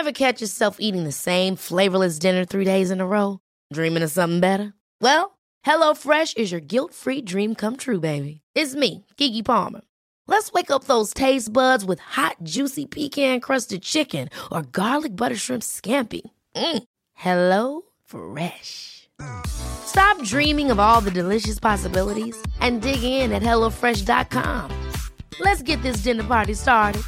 Ever catch yourself eating the same flavorless dinner 3 days in a row? Dreaming of something better? Well, HelloFresh is your guilt-free dream come true, baby. It's me, Keke Palmer. Let's wake up those taste buds with hot, juicy pecan-crusted chicken or garlic butter shrimp scampi. Hello Fresh. Stop dreaming of all the delicious possibilities and dig in at HelloFresh.com. Let's get this dinner party started.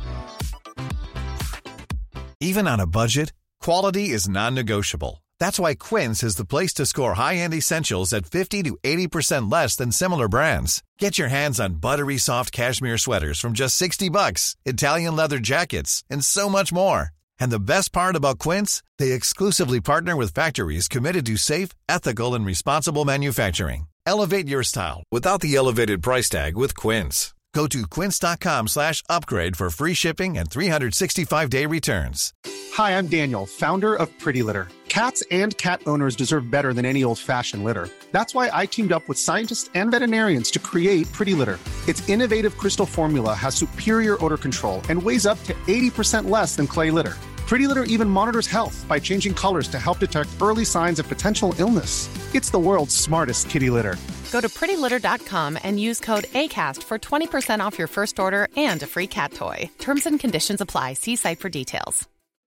Even on a budget, quality is non-negotiable. That's why Quince is the place to score high-end essentials at 50 to 80% less than similar brands. Get your hands on buttery soft cashmere sweaters from just $60, Italian leather jackets, and so much more. And the best part about Quince, they exclusively partner with factories committed to safe, ethical, and responsible manufacturing. Elevate your style without the elevated price tag with Quince. Go to quince.com/upgrade for free shipping and 365-day returns. Hi, I'm Daniel, founder of Pretty Litter. Cats and cat owners deserve better than any old-fashioned litter. That's why I teamed up with scientists and veterinarians to create Pretty Litter. Its innovative crystal formula has superior odor control and weighs up to 80% less than clay litter. Pretty Litter even monitors health by changing colors to help detect early signs of potential illness. It's the world's smartest kitty litter. Go to prettylitter.com and use code ACAST for 20% off your first order and a free cat toy. Terms and conditions apply. See site for details.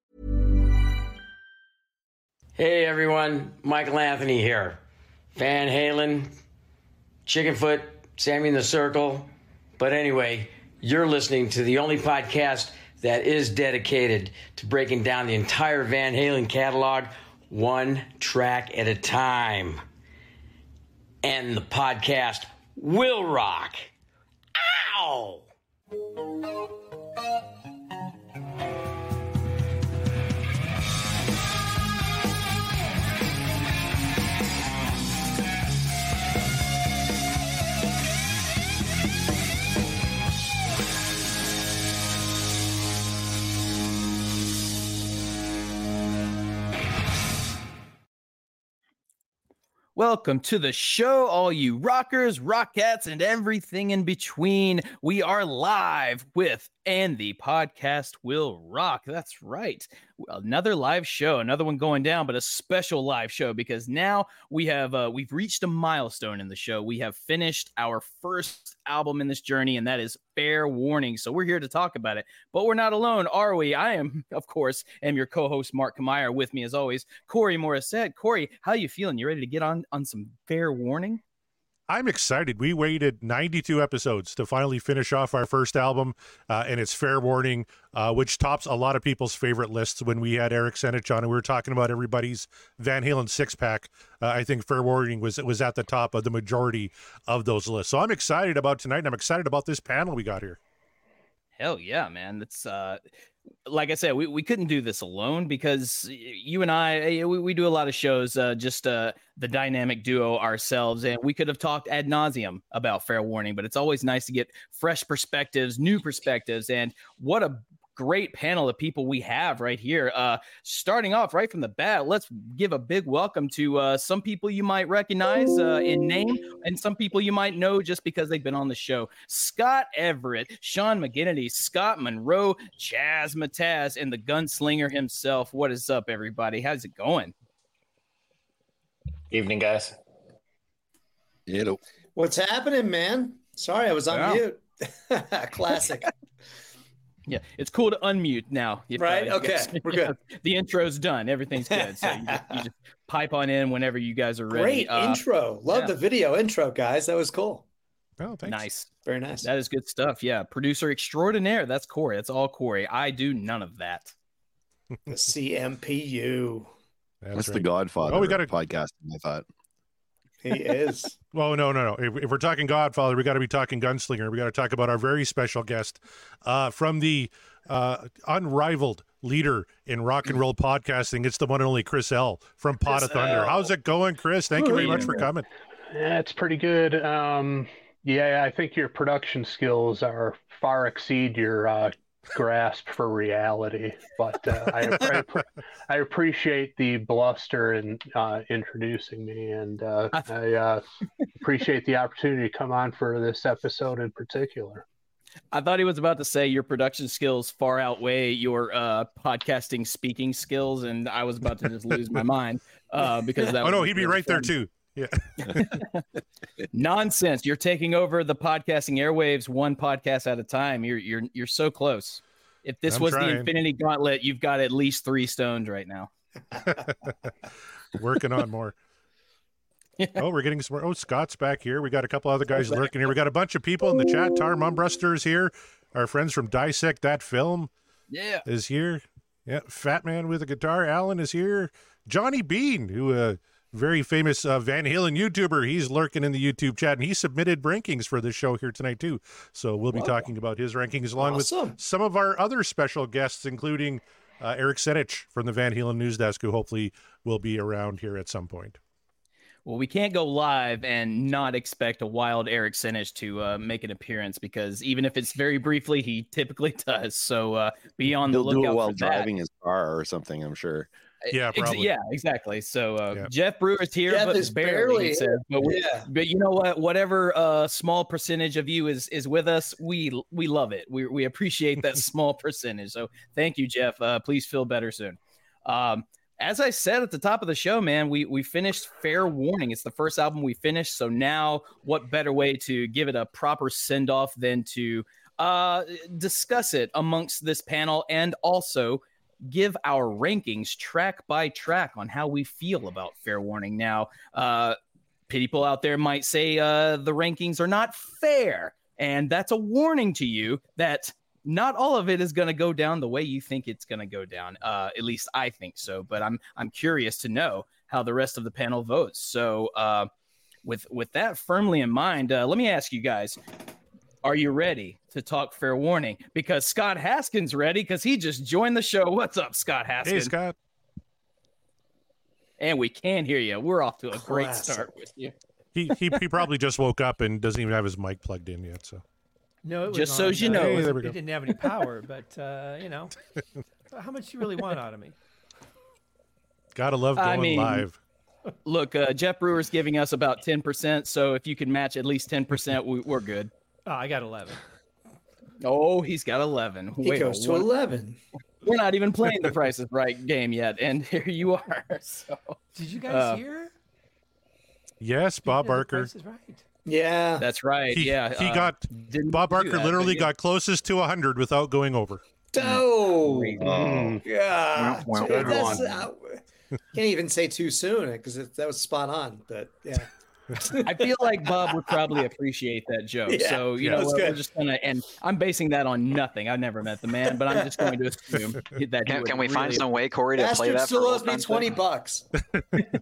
Hey everyone, Michael Anthony here. Van Halen, Chickenfoot, Sammy in the Circle. But anyway, you're listening to the only podcast that is dedicated to breaking down the entire Van Halen catalog one track at a time. And the podcast will rock. Ow! Welcome to the show, all you rockers, rockettes, and everything in between. We are live with And the Podcast Will Rock. That's right. Another live show, another one going down, but a special live show because now we've reached a milestone in the show. We have finished our first album in this journey, and that is Fair Warning. So we're here to talk about it, but we're not alone, are we? I am, of course, your co-host, Mark Kamier. With me, as always, Corey Morissette. Corey, how you feeling? You ready to get on some Fair Warning? I'm excited. We waited 92 episodes to finally finish off our first album, and it's Fair Warning, which tops a lot of people's favorite lists. When we had Eric Senich on and we were talking about everybody's Van Halen six-pack, I think Fair Warning was at the top of the majority of those lists. So I'm excited about tonight, and I'm excited about this panel we got here. Hell yeah, man. It's like I said, we couldn't do this alone because you and I, we do a lot of shows, the dynamic duo ourselves, and we could have talked ad nauseum about Fair Warning, but it's always nice to get fresh perspectives, new perspectives, and what a great panel of people we have right here. Starting off right from the bat, let's give a big welcome to some people you might recognize in name, and some people you might know just because they've been on the show. Scott Everett, Sean McGinnity, Scott Monroe, Chaz Mataz, and the gunslinger himself. What is up, everybody? How's it going? Evening, guys. Hello. What's happening, man? Sorry, I was on mute. Classic. Yeah, it's cool to unmute now. Right? Okay, we're good. The intro's done. Everything's good. So you just pipe on in whenever you guys are ready. Great intro. Love the video intro, guys. That was cool. Oh, thanks. Nice. Very nice. That is good stuff. Yeah, producer extraordinaire. That's Corey. That's all Corey. I do none of that. The CMPU. That's right. The Godfather we got a podcasting, I thought. He is. Well, no. If we're talking Godfather, we got to be talking Gunslinger. We got to talk about our very special guest from the unrivaled leader in rock and roll podcasting. It's the one and only Chris L. from Pot of Thunder. How's it going, Chris? Thank you very much for coming. Yeah, it's pretty good. I think your production skills far exceed your grasp for reality, but I appreciate the bluster in introducing me, and I appreciate the opportunity to come on for this episode in particular. I thought he was about to say your production skills far outweigh your podcasting speaking skills, and I was about to just lose my mind because that. Oh no, he'd be right there too. Yeah. Nonsense! You're taking over the podcasting airwaves one podcast at a time. You're so close. If this was the Infinity Gauntlet, you've got at least 3 stones right now. Working on more. Oh, we're getting some more. Oh, Scott's back here. We got a couple other guys lurking here. We got a bunch of people in the chat. Tar Mumbuster is here. Our friends from Dissect That Film is here. Yeah, Fat Man with a Guitar. Alan is here. Johnny Bean, who very famous Van Halen YouTuber. He's lurking in the YouTube chat, and he submitted rankings for this show here tonight too. So we'll be talking about his rankings along with some of our other special guests, including Eric Senich from the Van Halen News Desk, who hopefully will be around here at some point. Well, we can't go live and not expect a wild Eric Senich to make an appearance, because even if it's very briefly, he typically does. So be on the lookout do it while for driving his car or something, I'm sure. Yeah, probably. Yeah, exactly. So Jeff Brewer's here, Jeff but is barely. he says, but you know what? Whatever small percentage of you is with us, we love it. We appreciate that small percentage. So thank you, Jeff. Please feel better soon. As I said at the top of the show, man, we finished Fair Warning. It's the first album we finished. So now what better way to give it a proper send-off than to discuss it amongst this panel, and also give our rankings track by track on how we feel about Fair Warning. Now, people out there might say the rankings are not fair, and that's a warning to you that not all of it is going to go down the way you think it's going to go down. At least I think so, but I'm curious to know how the rest of the panel votes. So with that firmly in mind, let me ask you guys, are you ready to talk Fair Warning? Because Scott Haskins ready, because he just joined the show. What's up, Scott Haskins? Hey, Scott. And we can hear you. We're off to a great start with you. He probably just woke up and doesn't even have his mic plugged in yet. So no, it was just so you know, it didn't have any power. But how much you really want out of me? Gotta love going live. Look, Jeff Brewer's giving us about 10%. So if you can match at least 10%, we're good. Oh, I got 11. Oh, he's got 11. He goes to 11. We're not even playing the Price is Right game yet, and here you are. So, did you guys hear? Yes, Bob Barker. Price is Right. Yeah, that's right. He got Bob Barker literally got closest to 100 without going over. Oh, yeah. Can't even say too soon because that was spot on. But yeah. I feel like Bob would probably appreciate that joke. Yeah, so, we're just going to, and I'm basing that on nothing. I've never met the man, but I'm just going to assume that Can we find some way, Corey, to play that? Still owes me $20.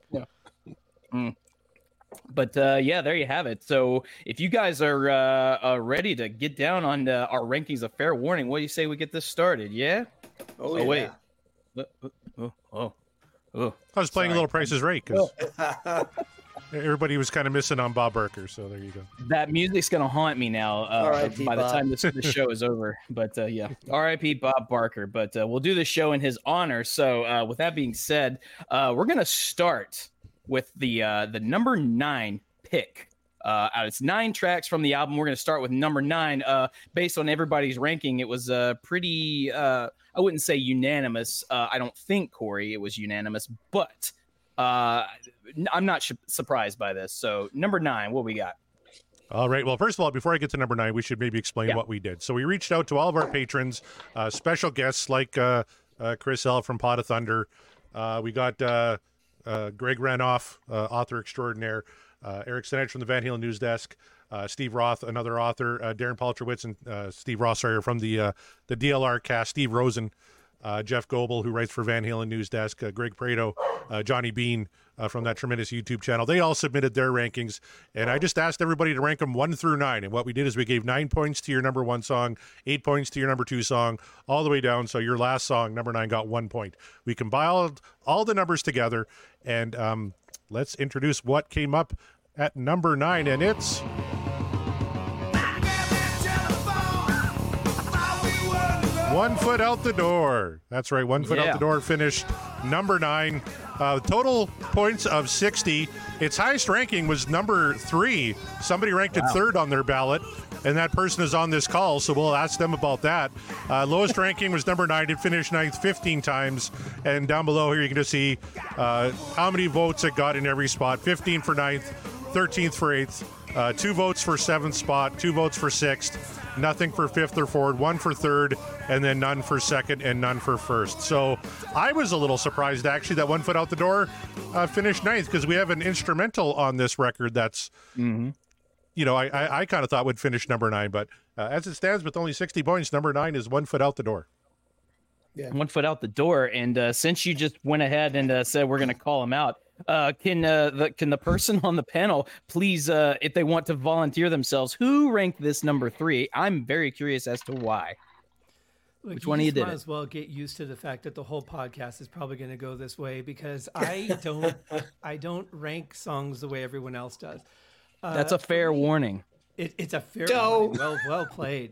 But there you have it. So if you guys are ready to get down on our rankings of Fair Warning, what do you say we get this started? Yeah? Oh, yeah. Wait. I was playing a little Price is Right because everybody was kind of missing on Bob Barker, so there you go. That music's going to haunt me now by the time this show is over. But R.I.P. Bob Barker. But we'll do the show in his honor. So with that being said, we're going to start with the number 9 pick. It's 9 tracks from the album. We're going to start with number 9. Based on everybody's ranking, it was pretty, I wouldn't say unanimous. I don't think, Corey, it was unanimous, but I'm not surprised by this. So number 9, what we got? All right. Well, first of all, before I get to number 9, we should maybe explain what we did. So we reached out to all of our patrons, special guests like Chris L. from Pot of Thunder. We got Greg Renoff, author extraordinaire, Eric Senich from the Van Halen News Desk, Steve Roth, another author, Darren Paltrowitz and Steve Rossauer from the DLR cast, Steve Rosen, Jeff Goebel, who writes for Van Halen News Desk, Greg Prado, Johnny Bean from that tremendous YouTube channel. They all submitted their rankings, and I just asked everybody to rank them 1 through 9. And what we did is we gave 9 points to your number 1 song, 8 points to your number 2 song, all the way down. So your last song, number 9, got 1 point. We compiled all the numbers together, and let's introduce what came up at number 9, and it's... One Foot Out the Door. That's right. One Foot Out the Door finished number 9. Total points of 60. Its highest ranking was number 3. Somebody ranked it 3rd on their ballot, and that person is on this call, so we'll ask them about that. Lowest ranking was number 9. It finished 9th 15 times. And down below here, you can just see how many votes it got in every spot. 15 for 9th, 13th for 8th, 2 votes for 7th spot, 2 votes for 6th, nothing for 5th or 4th, 1 for 3rd, and then none for 2nd and none for 1st. So I was a little surprised, actually, that One Foot Out the Door finished 9th, because we have an instrumental on this record that's, you know, I kind of thought would finish number 9. But as it stands with only 60 points, number 9 is One Foot Out the Door. Yeah. One Foot Out the Door. And since you just went ahead and said we're going to call him out, can the person on the panel please, if they want to volunteer themselves, who ranked this number 3? I'm very curious as to why. Look, Which one of you did might it? as well get used to the fact that the whole podcast is probably going to go this way, because I don't rank songs the way everyone else does. That's a fair warning. It's a fair warning. Well played.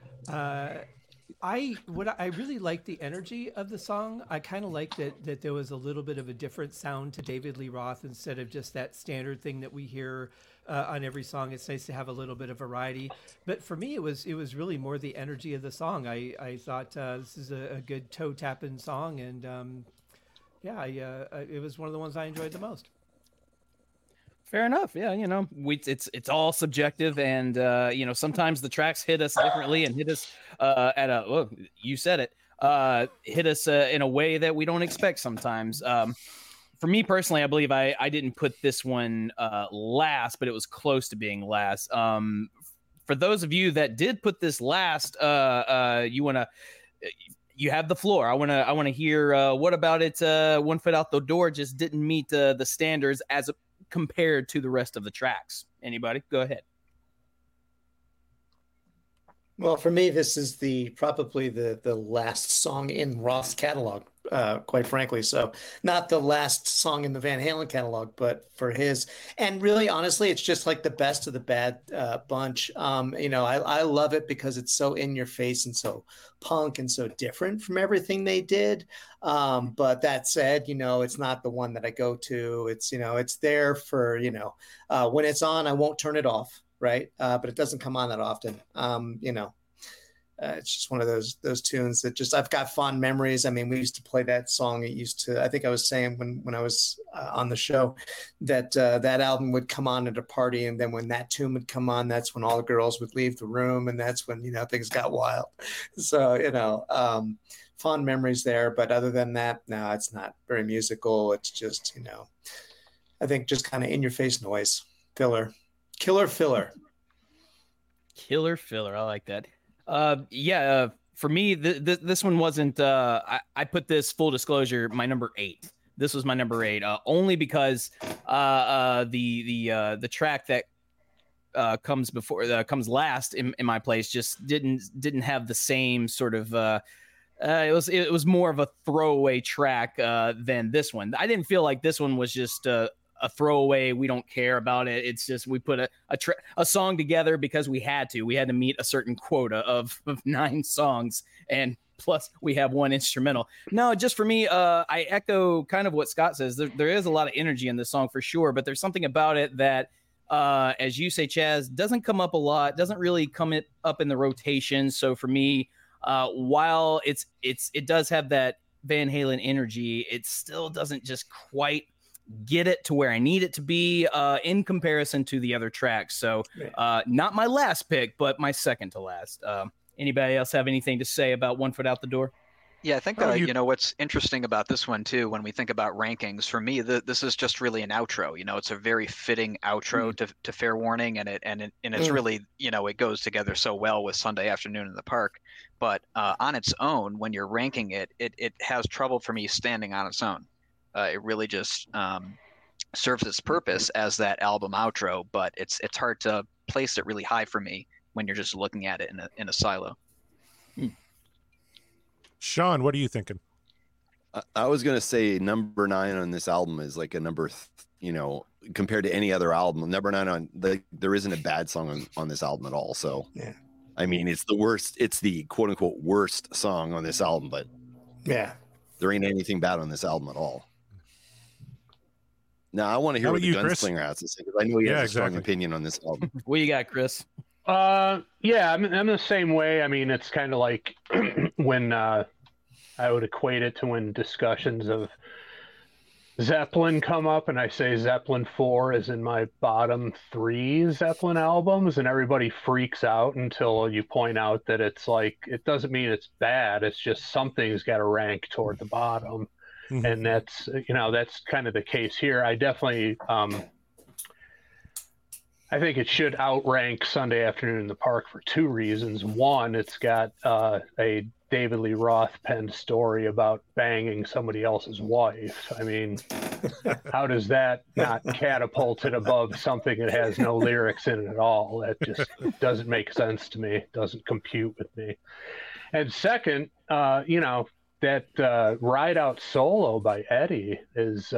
I really like the energy of the song. I kind of like that there was a little bit of a different sound to David Lee Roth instead of just that standard thing that we hear on every song. It's nice to have a little bit of variety. But for me, it was really more the energy of the song. I thought this is a good toe tapping song, and it was one of the ones I enjoyed the most. Fair enough. Yeah, you know, it's all subjective, and you know, sometimes the tracks hit us differently and hit us at a you said it, hit us in a way that we don't expect sometimes. For me personally, I believe I didn't put this one last, but it was close to being last. For those of you that did put this last, you have the floor. I want to hear what about it. One Foot Out the Door just didn't meet the standards as compared to the rest of the tracks. Anybody? Go ahead. Well, for me, this is probably the last song in Roth's catalog, quite frankly. So not the last song in the Van Halen catalog, but for his. And really, honestly, it's just like the best of the bad bunch. You know, I love it because it's so in your face and so punk and so different from everything they did. But that said, you know, it's not the one that I go to. It's, you know, it's there for, you know, when it's on, I won't turn it off. Right. But it doesn't come on that often. You know, it's just one of those tunes that just, I've got fond memories. I mean, we used to play that song. I think I was saying when I was on the show that that album would come on at a party. And then when that tune would come on, that's when all the girls would leave the room. And that's when, you know, things got wild. So, you know, fond memories there. But other than that, no, it's not very musical. It's just, you know, I think just kind of in your face noise, filler. Killer filler. I like that. For me, this one wasn't. I put this, full disclosure, my number 8. This was my number 8, only because the track that comes last in my place just didn't have the same sort of. It was more of a throwaway track than this one. I didn't feel like this one was just a throwaway. We don't care about it. It's just we put a song together because we had to meet a certain quota of 9 songs, and plus we have 1 instrumental. No, just for me, I echo kind of what Scott says. There is a lot of energy in this song for sure, but there's something about it that, as you say, Chaz, doesn't come up a lot, doesn't really come up in the rotation. So for me, while it does have that Van Halen energy, it still doesn't just quite get it to where I need it to be in comparison to the other tracks. So not my last pick, but my second to last. Anybody else have anything to say about One Foot Out the Door? Yeah, I think you know what's interesting about this one too, when we think about rankings, for me, this is just really an outro. You know, it's a very fitting outro to Fair Warning, and it's really, you know, it goes together so well with Sunday Afternoon in the Park. But on its own, when you're ranking it has trouble for me standing on its own. It really just serves its purpose as that album outro, but it's hard to place it really high for me when you're just looking at it in a silo. Sean, what are you thinking? I was going to say number 9 on this album is like a number, you know, compared to any other album. Number 9 there isn't a bad song on this album at all. So I mean, it's the worst. It's the quote unquote worst song on this album, but yeah, there ain't anything bad on this album at all. Now, I want to hear what the Gunslinger has to say, because I know he has a strong opinion on this album. What you got, Chris? Yeah, I'm the same way. I mean, it's kind of like when I would equate it to when discussions of Zeppelin come up, and I say Zeppelin 4 is in my bottom 3 Zeppelin albums, and everybody freaks out until you point out that it's like, it doesn't mean it's bad. It's just something's got to rank toward the bottom. Mm-hmm. And that's, that's kind of the case here. I definitely, I think it should outrank Sunday Afternoon in the Park for 2 reasons. One, it's got a David Lee Roth penned story about banging somebody else's wife. I mean, how does that not catapult it above something that has no lyrics in it at all? That just doesn't make sense to me. Doesn't compute with me. And second, that Ride Out solo by Eddie is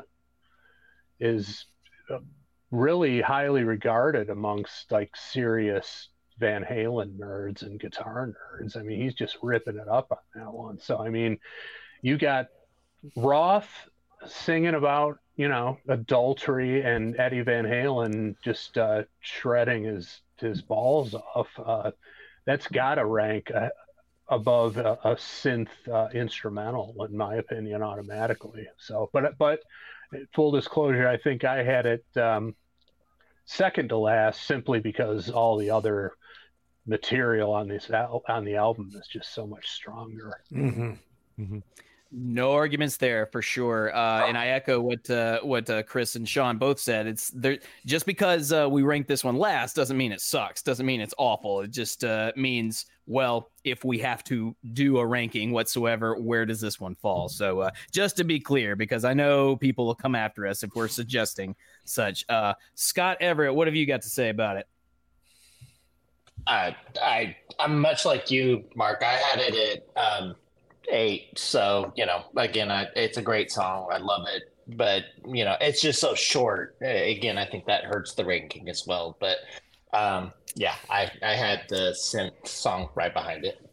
really highly regarded amongst like serious Van Halen nerds and guitar nerds. I mean, he's just ripping it up on that one. So, I mean, you got Roth singing about, adultery, and Eddie Van Halen just shredding his balls off. That's got to rank above a synth instrumental, in my opinion, automatically. So, but full disclosure, I think I had it second to last, simply because all the other material on the album is just so much stronger. Mm-hmm. Mm-hmm. No arguments there for sure, and I echo what Chris and Sean both said. It's there just because we ranked this one last doesn't mean it sucks. Doesn't mean it's awful. It just means, well, if we have to do a ranking whatsoever, where does this one fall? So just to be clear, because I know people will come after us if we're suggesting such. Scott Everett, what have you got to say about it? I'm much like you, Mark. I had it at 8. So, again, it's a great song. I love it. But, it's just so short. Again, I think that hurts the ranking as well. But, yeah, I had the synth song right behind it.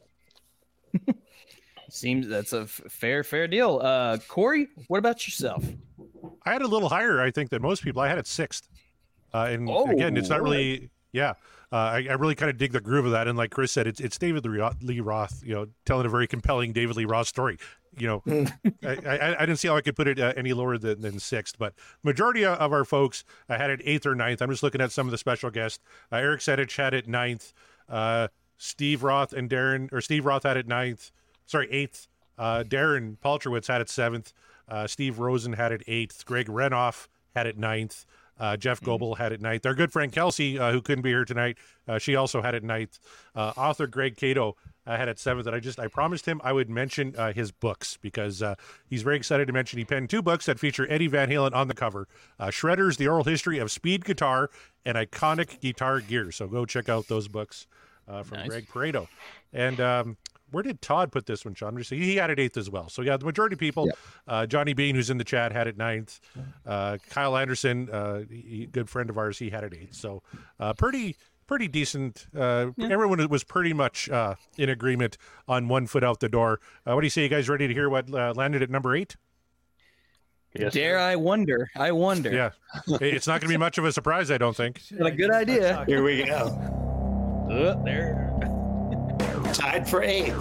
Seems that's a fair deal. Corey, what about yourself? I had a little higher, I think, than most people. I had it 6th. Again, it's not really, yeah. I really kind of dig the groove of that, and like Chris said, it's David Lee Roth, telling a very compelling David Lee Roth story. I didn't see how I could put it any lower than 6th, but majority of our folks had it 8th or 9th. I'm just looking at some of the special guests. Eric Sedich had it 9th. Steve Roth had it 9th. Sorry, 8th. Darren Paltrowitz had it 7th. Steve Rosen had it 8th. Greg Renoff had it 9th. Jeff Goebel had it 9th. Our good friend Kelsey, who couldn't be here tonight, she also had it 9th. Author Greg Cato had it 7th. And I promised him I would mention his books, because he's very excited to mention he penned 2 books that feature Eddie Van Halen on the cover. Shredders, The Oral History of Speed Guitar, and Iconic Guitar Gear. So go check out those books from nice. Greg Pareto. And where did Todd put this one, Sean? He had it 8th as well. So, yeah, the majority of people, Johnny Bean, who's in the chat, had it 9th. Kyle Anderson, good friend of ours, he had it 8th. So, pretty decent. Everyone was pretty much in agreement on one foot out the door. What do you say? You guys ready to hear what landed at number 8? Yes, Dare I wonder? Yeah. It's not going to be much of a surprise, I don't think. A good idea. Here we go. There. Tied for 8.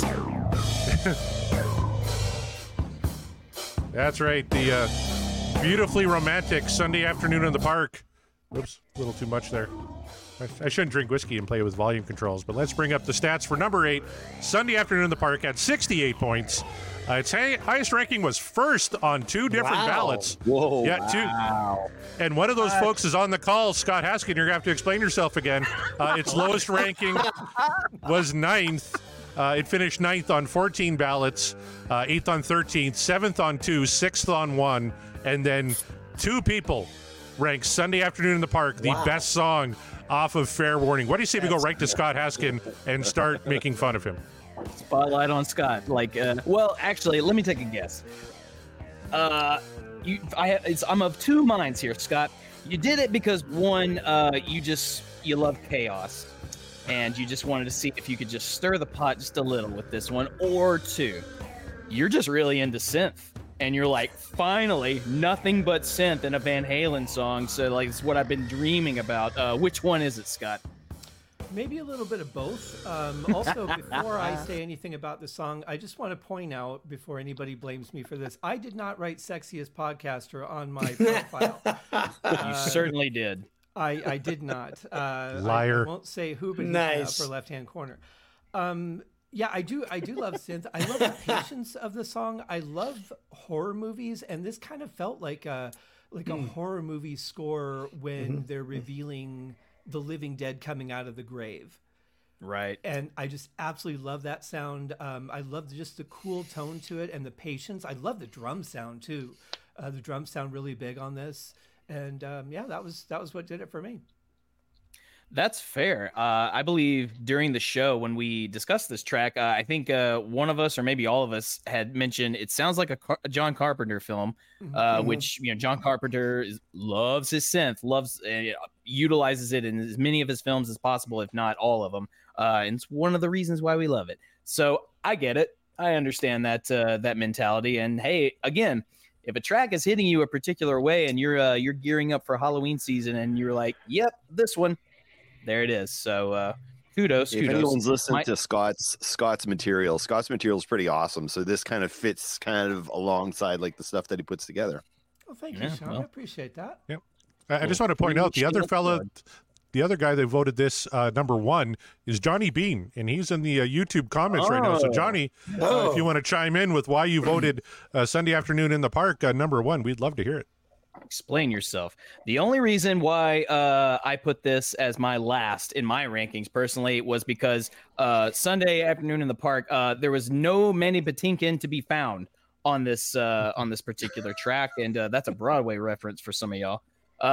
That's right. The beautifully romantic Sunday Afternoon in the Park. Oops, a little too much there. I shouldn't drink whiskey and play with volume controls, but let's bring up the stats for number 8. Sunday Afternoon in the Park had 68 points. Its highest ranking was first on 2 different ballots. Whoa. Yeah, 2. And one of those folks is on the call, Scott Haskin. You're going to have to explain yourself again. Its lowest ranking was 9th. It finished 9th on 14 ballots, 8th on 13, 7th on 2, 6th on 1, and then 2 people ranked Sunday Afternoon in the Park the best song off of Fair Warning. What do you say we go right to Scott Haskin and start making fun of him? Spotlight on Scott. Well, actually, let me take a guess. I'm of 2 minds here, Scott. You did it because one, you love chaos, and you just wanted to see if you could just stir the pot just a little with this one, or two, you're just really into synth. And you're like, finally, nothing but synth in a Van Halen song. So, like, it's what I've been dreaming about. Which one is it, Scott? Maybe a little bit of both. Also, before I say anything about the song, I just want to point out, before anybody blames me for this, I did not write Sexiest Podcaster on my profile. You certainly did. I did not. Liar. I won't say who, but Nice. for left-hand corner. Yeah, I do love synth. I love the patience of the song. I love horror movies, and this kind of felt like a horror movie score when they're revealing the living dead coming out of the grave. Right. And I just absolutely love that sound. I love just the cool tone to it and the patience. I love the drum sound too. The drums sound really big on this. And yeah, that was what did it for me. That's fair. I believe during the show when we discussed this track, I think one of us or maybe all of us had mentioned it sounds like a John Carpenter film, which John Carpenter loves his synth, utilizes it in as many of his films as possible, if not all of them. And it's one of the reasons why we love it. So I get it. I understand that that mentality. And hey, again, if a track is hitting you a particular way and you're gearing up for Halloween season and you're like, yep, this one. There it is. So kudos. If anyone's listening to Scott's material is pretty awesome. So this kind of fits kind of alongside like the stuff that he puts together. Well, thank you, Sean. I appreciate that. Yep. I just want to point out the other guy that voted this number one is Johnny Bean, and he's in the YouTube comments right now. So Johnny, if you want to chime in with why you voted Sunday Afternoon in the Park number one, we'd love to hear it. Explain yourself. The only reason why I put this as my last in my rankings personally was because Sunday Afternoon in the Park, there was no Mandy Patinkin to be found on this particular track, and that's a Broadway reference for some of y'all.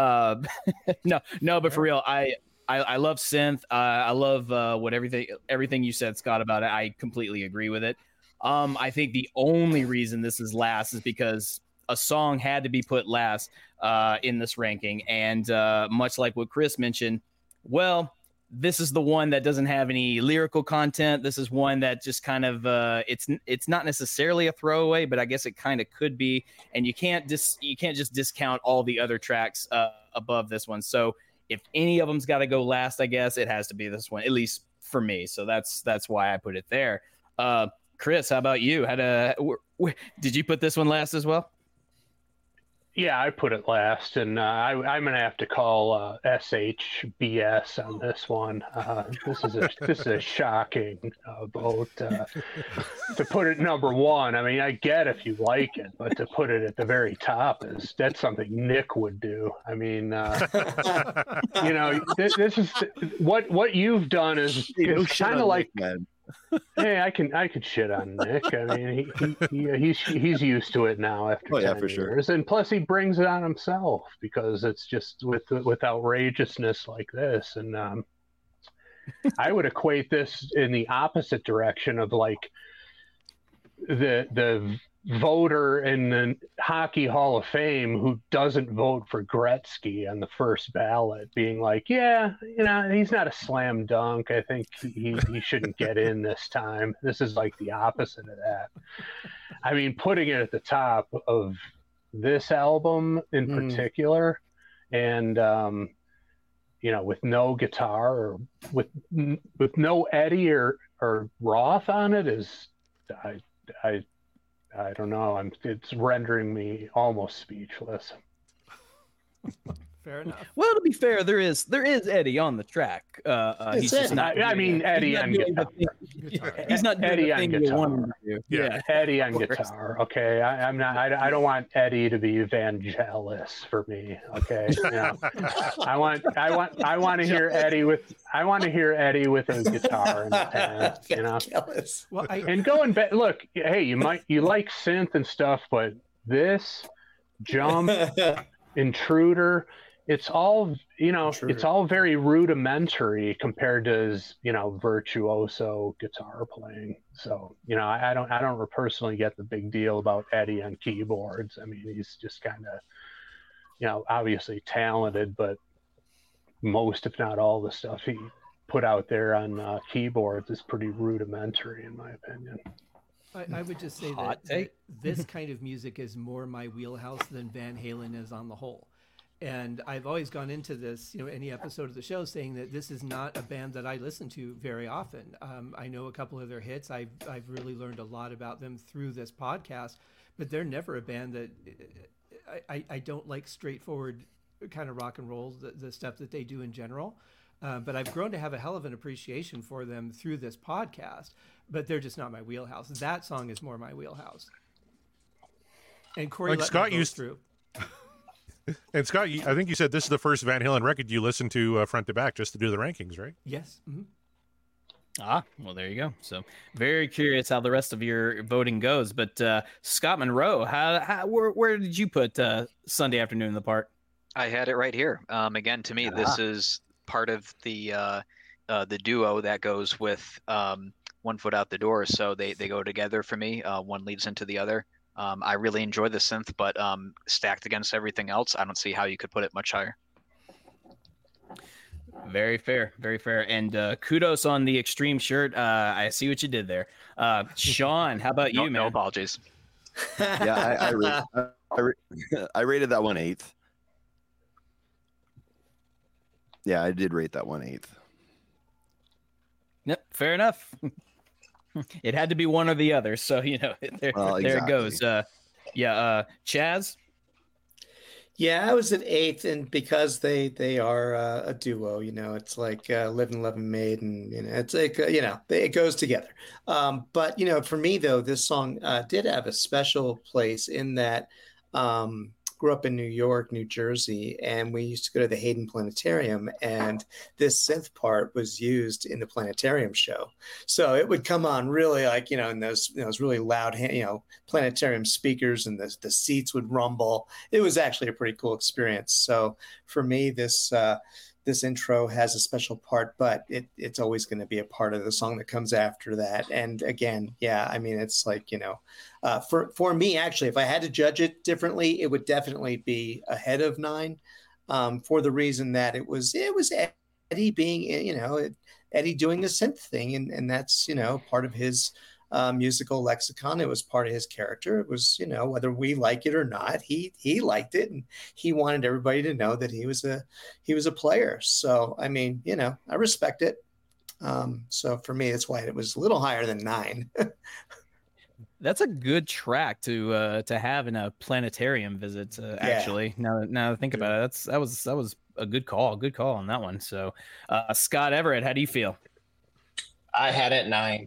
No, but for real, I love synth. I love what everything you said, Scott, about it. I completely agree with it. I think the only reason this is last is because a song had to be put last in this ranking. And much like what Chris mentioned, well, this is the one that doesn't have any lyrical content. This is one that just kind of, it's not necessarily a throwaway, but I guess it kind of could be. And you can't just discount all the other tracks above this one. So if any of them's got to go last, I guess it has to be this one, at least for me. So that's why I put it there. Chris, how about you? Did you put this one last as well? Yeah, I put it last, and I'm going to have to call SHBS on this one. This is a shocking vote. To put it number one, I mean, I get if you like it, but to put it at the very top that's something Nick would do. I mean, this is what you've done is kind of like. Hey, I could shit on Nick. I mean, he's used to it now after 10 years. Sure. And plus he brings it on himself because it's just with outrageousness like this. And I would equate this in the opposite direction of like the voter in the Hockey Hall of Fame who doesn't vote for Gretzky on the first ballot being like, yeah, he's not a slam dunk. I think he shouldn't get in this time. This is like the opposite of that. I mean, putting it at the top of this album in particular and, with no guitar or with no Eddie or Roth on it is, I don't know. It's rendering me almost speechless. Fair enough. Well, to be fair, there is Eddie on the track. He's just not. I mean, Eddie on guitar. He's not doing Eddie the on thing you guitar. want him to do. Yeah, Eddie on guitar. Okay, I'm not. I don't want Eddie to be Vangelis for me. Okay, I want to hear Eddie with. I want to hear Eddie with a guitar in his hand. Well, and going back, look. Hey, you like synth and stuff, but this Jump, Intruder. It's all, it's all very rudimentary compared to his, virtuoso guitar playing. So, I don't personally get the big deal about Eddie on keyboards. I mean, he's just kind of, obviously talented, but most, if not all the stuff he put out there on keyboards is pretty rudimentary, in my opinion. I would just say that this kind of music is more my wheelhouse than Van Halen is on the whole. And I've always gone into this, any episode of the show saying that this is not a band that I listen to very often. I know a couple of their hits. I've really learned a lot about them through this podcast, but they're never a band that I don't like straightforward kind of rock and roll, the stuff that they do in general. But I've grown to have a hell of an appreciation for them through this podcast, but they're just not my wheelhouse. That song is more my wheelhouse. And Corey, like Scott used through. And Scott, I think you said this is the first Van Halen record you listened to front to back just to do the rankings, right? Yes. Mm-hmm. Well, there you go. So very curious how the rest of your voting goes. But Scott Monroe, where did you put Sunday Afternoon in the Park? I had it right here. Again, to me, this is part of the duo that goes with One Foot Out the Door. So they go together for me. One leads into the other. I really enjoy the synth, but stacked against everything else, I don't see how you could put it much higher. Very fair, very fair. And kudos on the extreme shirt. I see what you did there. Sean, how about you, man? No apologies. Yeah, I rated that 1/8. Yeah, I did rate that 1/8. Yep, fair enough. It had to be one or the other, so there it goes. Chaz. Yeah, I was at 8th, and because they are a duo, it's like Live and Love and Made, and it's like it goes together. But for me though, this song did have a special place in that. Grew up in New York, New Jersey, and we used to go to the Hayden Planetarium, and this synth part was used in the planetarium show. So it would come on really in those really loud, planetarium speakers, and the seats would rumble. It was actually a pretty cool experience. So for me, this intro has a special part, but it's always going to be a part of the song that comes after that. And again, it's like, for me, actually, if I had to judge it differently, it would definitely be ahead of 9 for the reason that it was Eddie being, Eddie doing the synth thing. And that's, part of his musical lexicon. It was part of his character. It was, whether we like it or not, he liked it, and he wanted everybody to know that he was a player. So I respect it. So for me, that's why it was a little higher than 9. That's a good track to have in a planetarium visit. Actually, now that I think about it, that was a good call on that one. So, Scott Everett, how do you feel? I had it 9.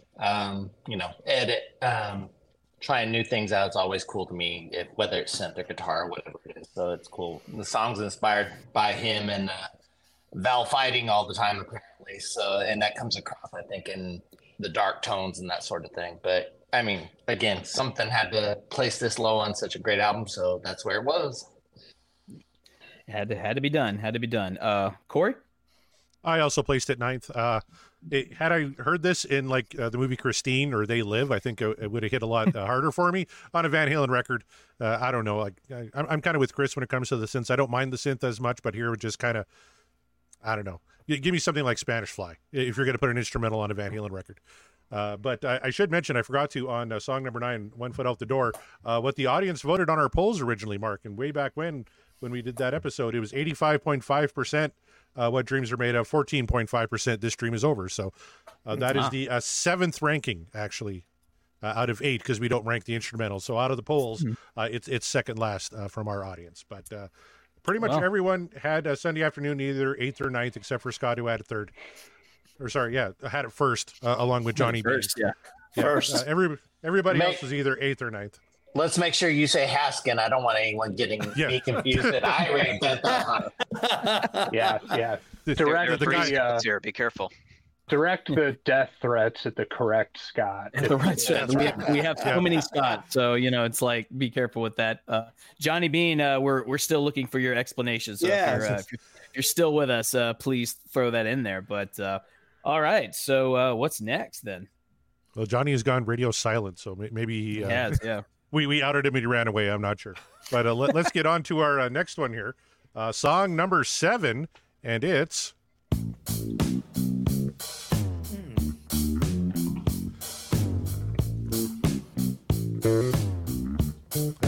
Trying new things out is always cool to me, whether it's synth or guitar or whatever it is. So it's cool. The song's inspired by him and Val fighting all the time, apparently. So, and that comes across, I think, in the dark tones and that sort of thing. But again, something had to place this low on such a great album, so that's where it was. Had to be done. Corey? I also placed it 9th. Had I heard this in the movie Christine or They Live, I think it would have hit a lot harder for me on a Van Halen record. I don't know. I'm kind of with Chris when it comes to the synths. I don't mind the synth as much, but here it just kind of, I don't know. Give me something like Spanish Fly if you're going to put an instrumental on a Van Halen record. But I should mention, I forgot to, on song number 9, One Foot Out the Door, what the audience voted on our polls originally, Mark. And way back when we did that episode, it was 85.5%. What Dreams Are Made Of, 14.5%. This Dream Is Over. So that is the 7th ranking, actually, out of 8, because we don't rank the instrumentals. So out of the polls, it's second last from our audience. But pretty much everyone had Sunday Afternoon either 8th or 9th, except for Scott, who had it 3rd. Or sorry, had it first, along with Johnny first, B. First. Everybody else was either 8th or 9th. Let's make sure you say Haskin. I don't want anyone getting me confused that I rate that. Yeah. Be careful. Direct the death threats at the correct Scott. We have so many Scott, so it's like, be careful with that. Johnny Bean, we're still looking for your explanation. So if you're still with us, please throw that in there. But all right, so what's next then? Well, Johnny has gone radio silent, so maybe he has. We outed him and he ran away. I'm not sure. But let's get on to our next one here. Song number 7, and it's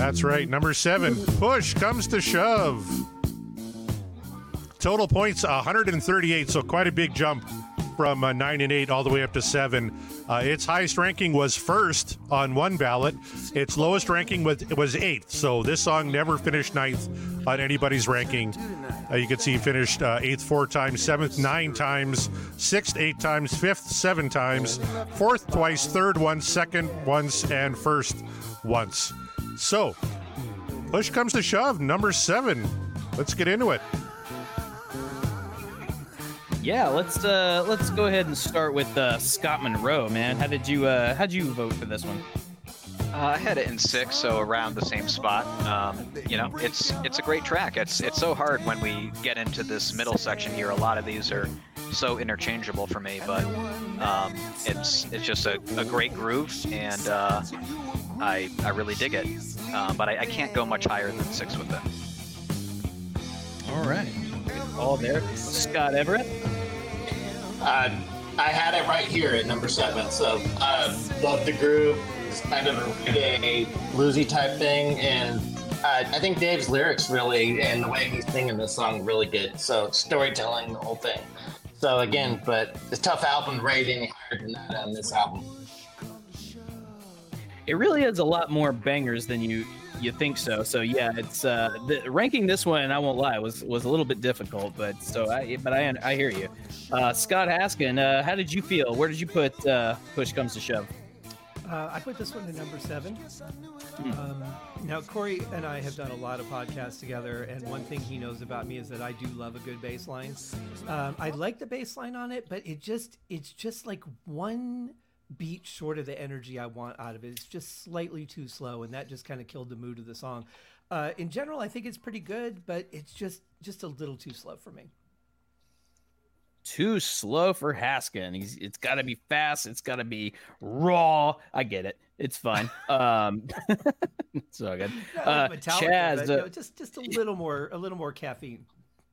That's right. Number 7, Push Comes to Shove. Total points 138, so quite a big jump from 9 and 8 all the way up to 7. Its highest ranking was first on one ballot. Its lowest ranking was 8th, so this song never finished 9th on anybody's ranking. You can see finished 8th 4 times, 7th 9 times, 6th 8 times, 5th 7 times, 4th twice, 3rd once, 2nd once, and 1st once. So, Push Comes to Shove, number 7. Let's get into it. Yeah, let's go ahead and start with Scott Monroe, man. How'd you vote for this one? I had it in 6, so around the same spot. It's a great track. It's so hard when we get into this middle section here. A lot of these are so interchangeable for me, but it's just a great groove, and I really dig it. But I can't go much higher than 6 with it. All right, all there. Scott Everett. I had it right here at number 7. So love the groove. It's kind of a reggae bluesy type thing, and I think Dave's lyrics really and the way he's singing this song really good. So storytelling, the whole thing. So again, but it's a tough album to rate any higher than that on this album. It really has a lot more bangers than you think so. So yeah, it's ranking this one, I won't lie, was a little bit difficult, but I hear you. Scott Haskin, how did you feel? Where did you put Push Comes to Shove? I put this one to number 7. Now, Corey and I have done a lot of podcasts together, and one thing he knows about me is that I do love a good bass line. I like the bass line on it, but it's just like one beat short of the energy I want out of it. It's just slightly too slow, and that just kind of killed the mood of the song. In general, I think it's pretty good, but it's just a little too slow for me. Too slow for Haskin. It's got to be fast. It's got to be raw. I get it. It's fine. It's all good. Chaz, just a little more caffeine.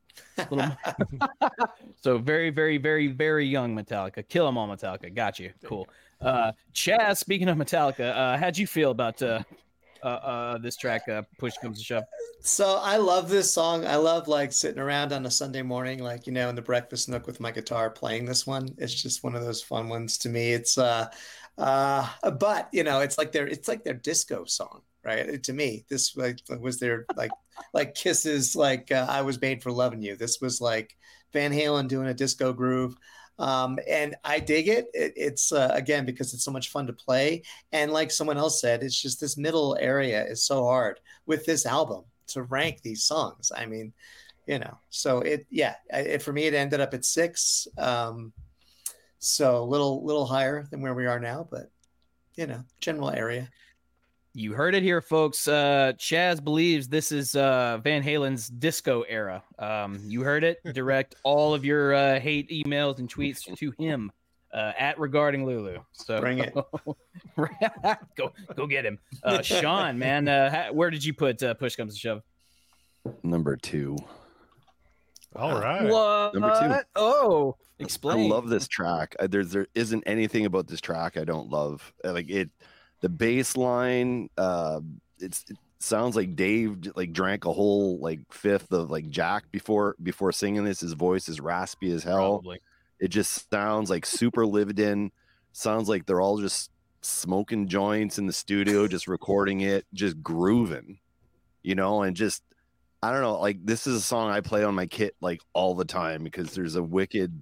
So very, very, very, very young Metallica. Kill 'em all, Metallica. Got you. Cool. Chaz, speaking of Metallica, how'd you feel about this track, Push Comes to Shove? So I love this song. I love like sitting around on a Sunday morning, like, in the breakfast nook with my guitar playing this one. It's just one of those fun ones to me. It's but it's like their disco song, right? To me, this was their like Kiss's I Was Made for Loving You. This was like Van Halen doing a disco groove. And I dig it. It's again, because it's so much fun to play. And like someone else said, it's just this middle area is so hard with this album to rank these songs. I mean, so for me, it ended up at 6. So a little higher than where we are now, but general area. You heard it here, folks. Chaz believes this is Van Halen's disco era. You heard it. Direct all of your hate emails and tweets to him at Regarding Lulu. So bring it. Go get him. Sean, man, where did you put Push Comes to Shove? Number 2. All right. What? Number 2. Oh, explain. I love this track. There isn't anything about this track I don't love. Like it. The bass line, it sounds like Dave drank a whole 5th of Jack before singing this. His voice is raspy as hell. Probably. It just sounds like super lived in. Sounds like they're all just smoking joints in the studio, just recording it, just grooving, and just, I don't know, this is a song I play on my kit all the time because there's a wicked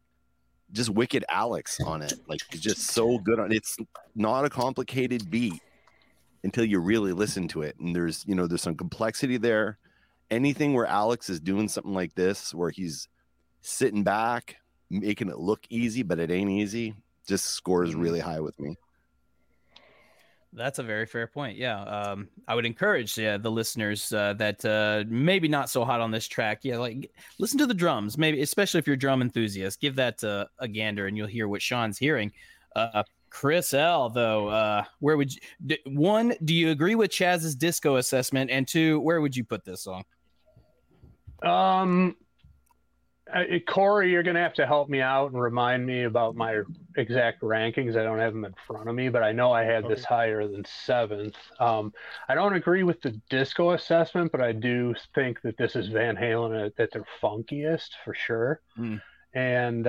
Alex on it. It's just so good on it's not a complicated beat until you really listen to it. And there's some complexity there. Anything where Alex is doing something like this, where he's sitting back, making it look easy, but it ain't easy, just scores really high with me. That's a very fair point. Yeah. I would encourage the listeners that maybe not so hot on this track. Yeah. Listen to the drums, maybe, especially if you're a drum enthusiast, give that a gander and you'll hear what Sean's hearing. Chris L, though, where would you, 1, do you agree with Chaz's disco assessment? And 2, where would you put this song? Corey, you're going to have to help me out and remind me about my exact rankings. I don't have them in front of me, but I know I had this higher than 7th. I don't agree with the disco assessment, but I do think that this is Van Halen at their funkiest for sure. And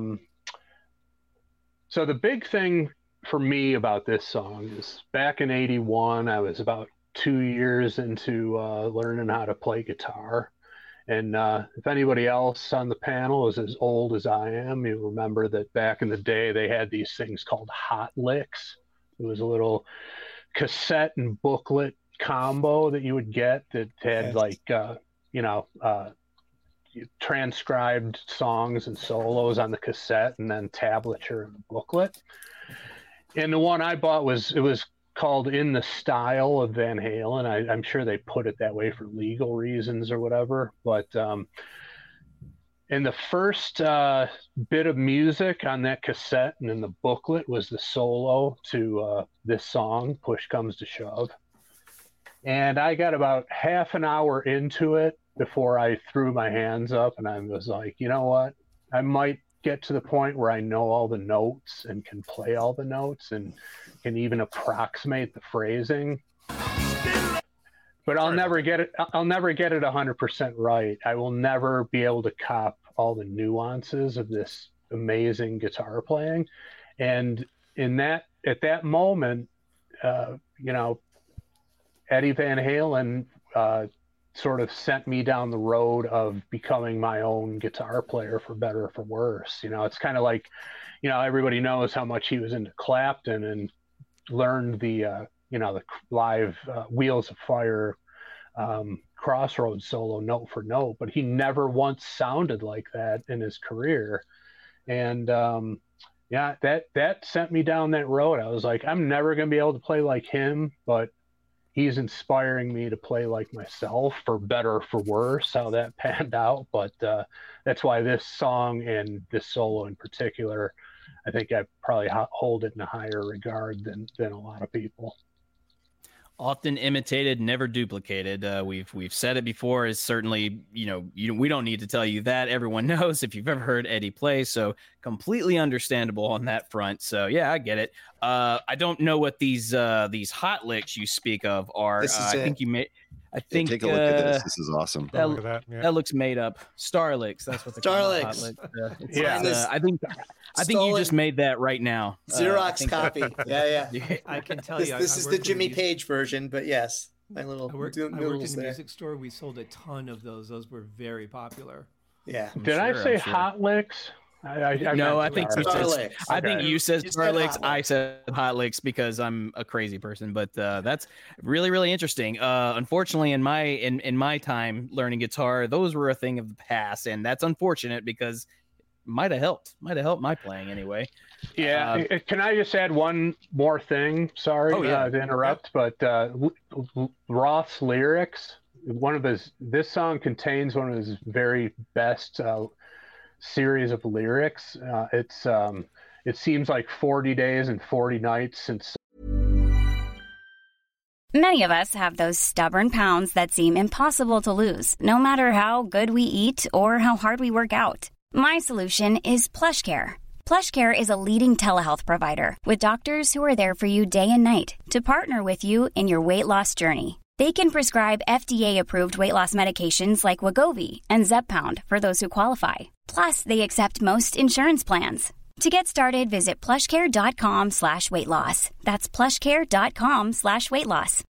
so the big thing for me about this song is back in '81, I was about 2 years into learning how to play guitar. And if anybody else on the panel is as old as I am, you remember that back in the day, they had these things called hot licks. It was a little cassette and booklet combo that you would get that had transcribed songs and solos on the cassette and then tablature in the booklet. And the one I bought was called In the Style of Van Halen. I'm sure they put it that way for legal reasons or whatever, but in the first bit of music on that cassette and in the booklet was the solo to this song, Push Comes to Shove. And I got about half an hour into it before I threw my hands up, and I was like, you know what? I might get to the point where I know all the notes and can play all the notes and can even approximate the phrasing. But I'll never get it 100% right. I will never be able to cop all the nuances of this amazing guitar playing. And at that moment, Eddie Van Halen sort of sent me down the road of becoming my own guitar player, for better or for worse. It's kind of like, everybody knows how much he was into Clapton and learned the live Wheels of Fire Crossroads solo note for note, but he never once sounded like that in his career. And that sent me down that road. I was like, I'm never going to be able to play like him, but he's inspiring me to play like myself, for better or for worse, how that panned out. But that's why this song and this solo in particular, I think I probably hold it in a higher regard than a lot of people. Often imitated, never duplicated. We've said it before. Is certainly, we don't need to tell you that. Everyone knows if you've ever heard Eddie play. So completely understandable on that front. So yeah, I get it. I don't know what these hot licks you speak of are. Take a look at this. This is awesome. That looks made up. Star licks. That's what the Star licks. I think you just made that right now. Xerox copy. Yeah. I can tell you. This is the Jimmy Page version, but yes, my little. I worked in the music store. We sold a ton of those. Those were very popular. Yeah. I say hot licks? I think you said Star Licks. I said hot licks because I'm a crazy person, but that's really, really interesting. Unfortunately, in my time learning guitar, those were a thing of the past, and that's unfortunate because might have helped my playing anyway. Yeah. Can I just add one more thing? Sorry to interrupt, but Roth's lyrics, this song contains one of his very best series of lyrics. It seems like 40 days and 40 nights since. Many of us have those stubborn pounds that seem impossible to lose, no matter how good we eat or how hard we work out. My solution is PlushCare. PlushCare is a leading telehealth provider with doctors who are there for you day and night to partner with you in your weight loss journey. They can prescribe FDA-approved weight loss medications like Wegovy and Zepbound for those who qualify. Plus, they accept most insurance plans. To get started, visit plushcare.com/weightloss. That's plushcare.com/weightloss.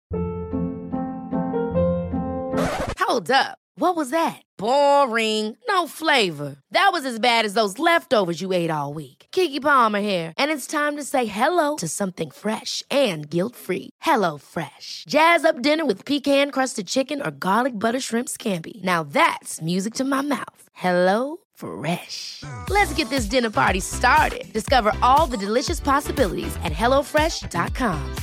Hold up. What was that? Boring. No flavor. That was as bad as those leftovers you ate all week. Keke Palmer here. And it's time to say hello to something fresh and guilt-free. Hello Fresh. Jazz up dinner with pecan-crusted chicken or garlic butter shrimp scampi. Now that's music to my mouth. Hello Fresh. Let's get this dinner party started. Discover all the delicious possibilities at HelloFresh.com.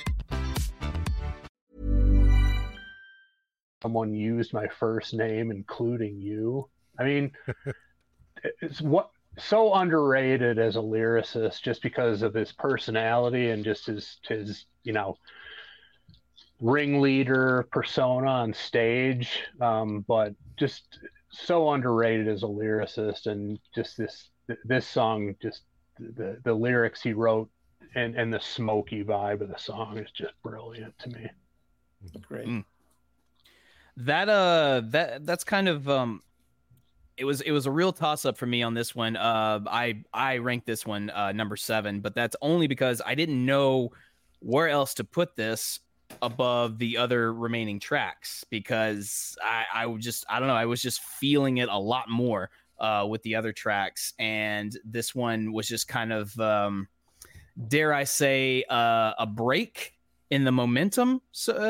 Someone used my first name, including you. I mean, it's so underrated as a lyricist just because of his personality and just his ringleader persona on stage. But just so underrated as a lyricist, and just this song, just the lyrics he wrote and the smoky vibe of the song is just brilliant to me. Great. That's kind of it was a real toss up for me on this one. I ranked this one number 7, but that's only because I didn't know where else to put this above the other remaining tracks, because I don't know, I was just feeling it a lot more with the other tracks, and this one was just kind of dare I say a break in the momentum,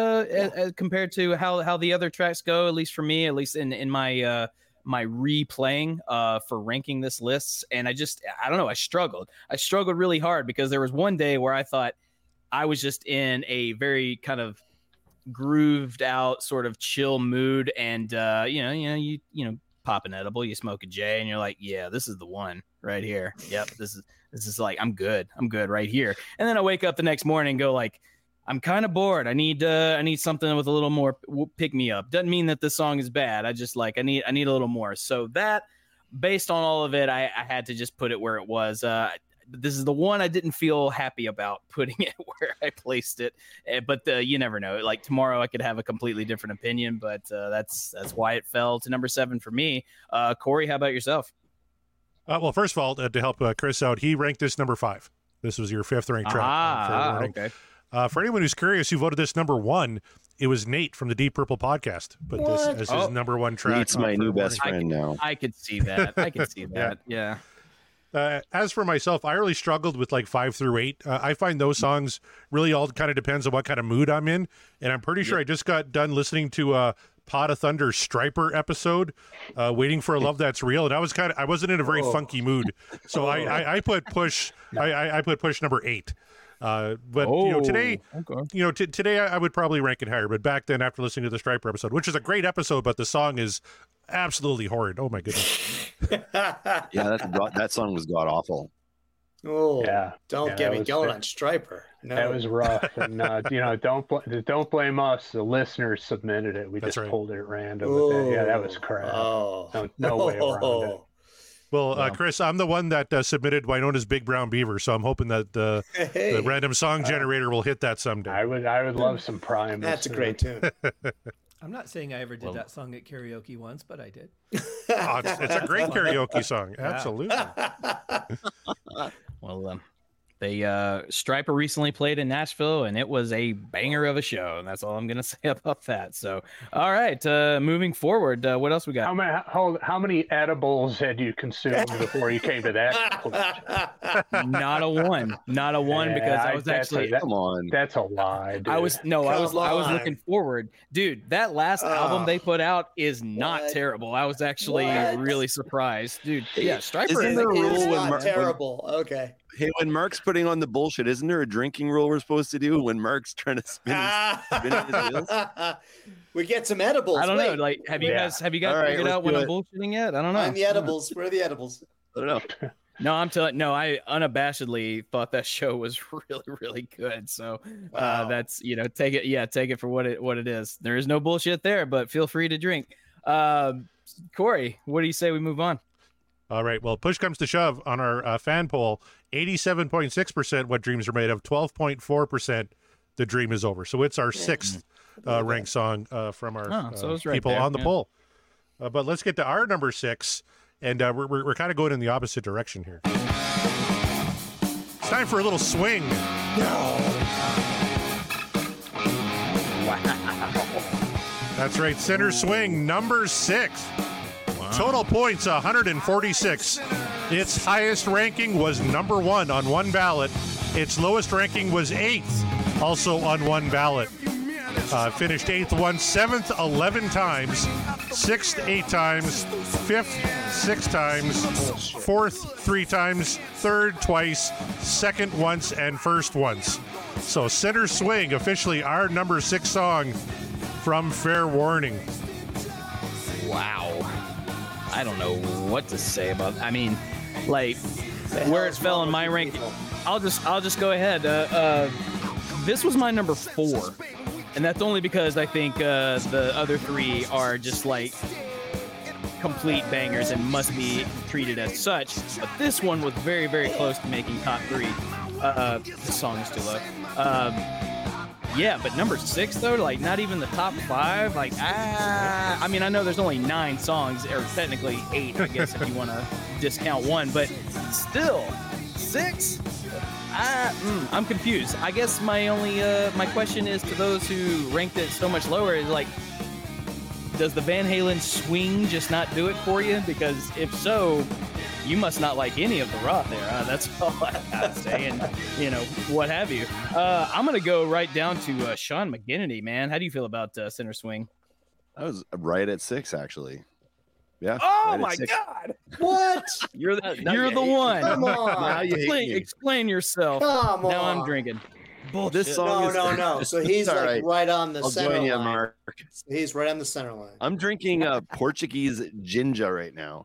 as compared to how the other tracks go, at least for me, at least in my my replaying for ranking this list. And I don't know, I struggled really hard, because there was one day where I thought I was just in a very kind of grooved out sort of chill mood, and you pop an edible, you smoke a J, and you're like, yeah, this is the one right here. Yep, this is like, I'm good right here. And then I wake up the next morning and go like, I'm kind of bored. I need something with a little more pick me up. Doesn't mean that this song is bad. I just like, I need a little more. So that, based on all of it, I had to just put it where it was. This is the one I didn't feel happy about putting it where I placed it. But you never know. Like tomorrow I could have a completely different opinion, but that's why it fell to number 7 for me. Corey, how about yourself? Well, first of all, to help Chris out, he ranked this number 5. This was your 5th ranked track. Okay. For anyone who's curious, who voted this number 1, it was Nate from the Deep Purple podcast. But this as his number 1 track. Nate's my new best friend now. I could see that. Yeah. As for myself, I really struggled with like 5 through 8. I find those songs really all kind of depends on what kind of mood I'm in. And I'm pretty sure I just got done listening to Pot of Thunder Striper episode, Waiting for a Love That's Real. And I wasn't in a very funky mood. So I put Push, I put Push number 8. But today, today I would probably rank it higher. But back then, after listening to the Striper episode, which is a great episode, but the song is absolutely horrid. Oh my goodness! Yeah, that song was god awful. Oh yeah, don't get me going on Striper. No. That was rough, and don't blame us. The listeners submitted it. We just pulled it at random. That was crap. No way around it. Well, Chris, I'm the one that submitted Wynona's Big Brown Beaver, so I'm hoping that the random song generator will hit that someday. I would love some Primus. That's a great tune. I'm not saying I ever did that song at karaoke once, but I did. It's a great karaoke song. Absolutely. Well, they Striper recently played in Nashville, and it was a banger of a show, and that's all I'm gonna say about that. So, all right, moving forward, what else we got? How many edibles had you consumed before you came to that conclusion? Not a one, because I was actually come on. That's a lie. Dude. I was looking forward, dude. That last album they put out is not terrible. I was actually really surprised, dude. Yeah, Striper is not terrible. Okay. Hey, when Mark's putting on the bullshit, isn't there a drinking rule we're supposed to do when Mark's trying to spin his wheels? We get some edibles. I don't know. Like, have you guys figured out when I'm bullshitting yet? I don't know. I'm the edibles. Where are the edibles? I don't know. No, I unabashedly thought that show was really, really good. So that's take it for what it is. There is no bullshit there, but feel free to drink. Corey, what do you say we move on? All right. Well, push comes to shove on our fan poll. 87.6% What Dreams Are Made Of. 12.4% The Dream Is Over. So it's our 6th ranked song from our people on the poll. But let's get to our number 6, and we're kind of going in the opposite direction here. It's time for a little swing. No. Wow. That's right. Center Swing, number 6. Total points 146. Its highest ranking was number 1 on one ballot. Its lowest ranking was 8th, also on one ballot. Finished 8th once, 7th 11 times, 6th 8 times, 5th 6 times, 4th 3 times, 3rd twice, 2nd once, and 1st once. So Center Swing, officially our number 6 song from Fair Warning. Wow. I don't know what to say about. I mean, like where it fell in my rank. I'll just go ahead. This was my number 4, and that's only because I think the other 3 are just like complete bangers and must be treated as such. But this one was very, very close to making top 3. The song is too low. Yeah, but number 6 though, like not even the top 5. Like, I mean, I know there's only 9 songs, or technically 8, I guess, if you want to discount one, but still 6. I'm confused. I guess my only my question is to those who ranked it so much lower is like, does the Van Halen swing just not do it for you? Because if so, you must not like any of the Roth era. That's all I gotta say, and what have you. I'm gonna go right down to Sean McGinnity, man. How do you feel about Center Swing? I was right at 6, actually. Yeah. Oh right my God! What? You're the one. Come on. Explain yourself. Come now on. I'm drinking. Bullshit. This song No. So he's like right on the I'll center join you, line. Mark. He's right on the center line. I'm drinking Portuguese ginger right now.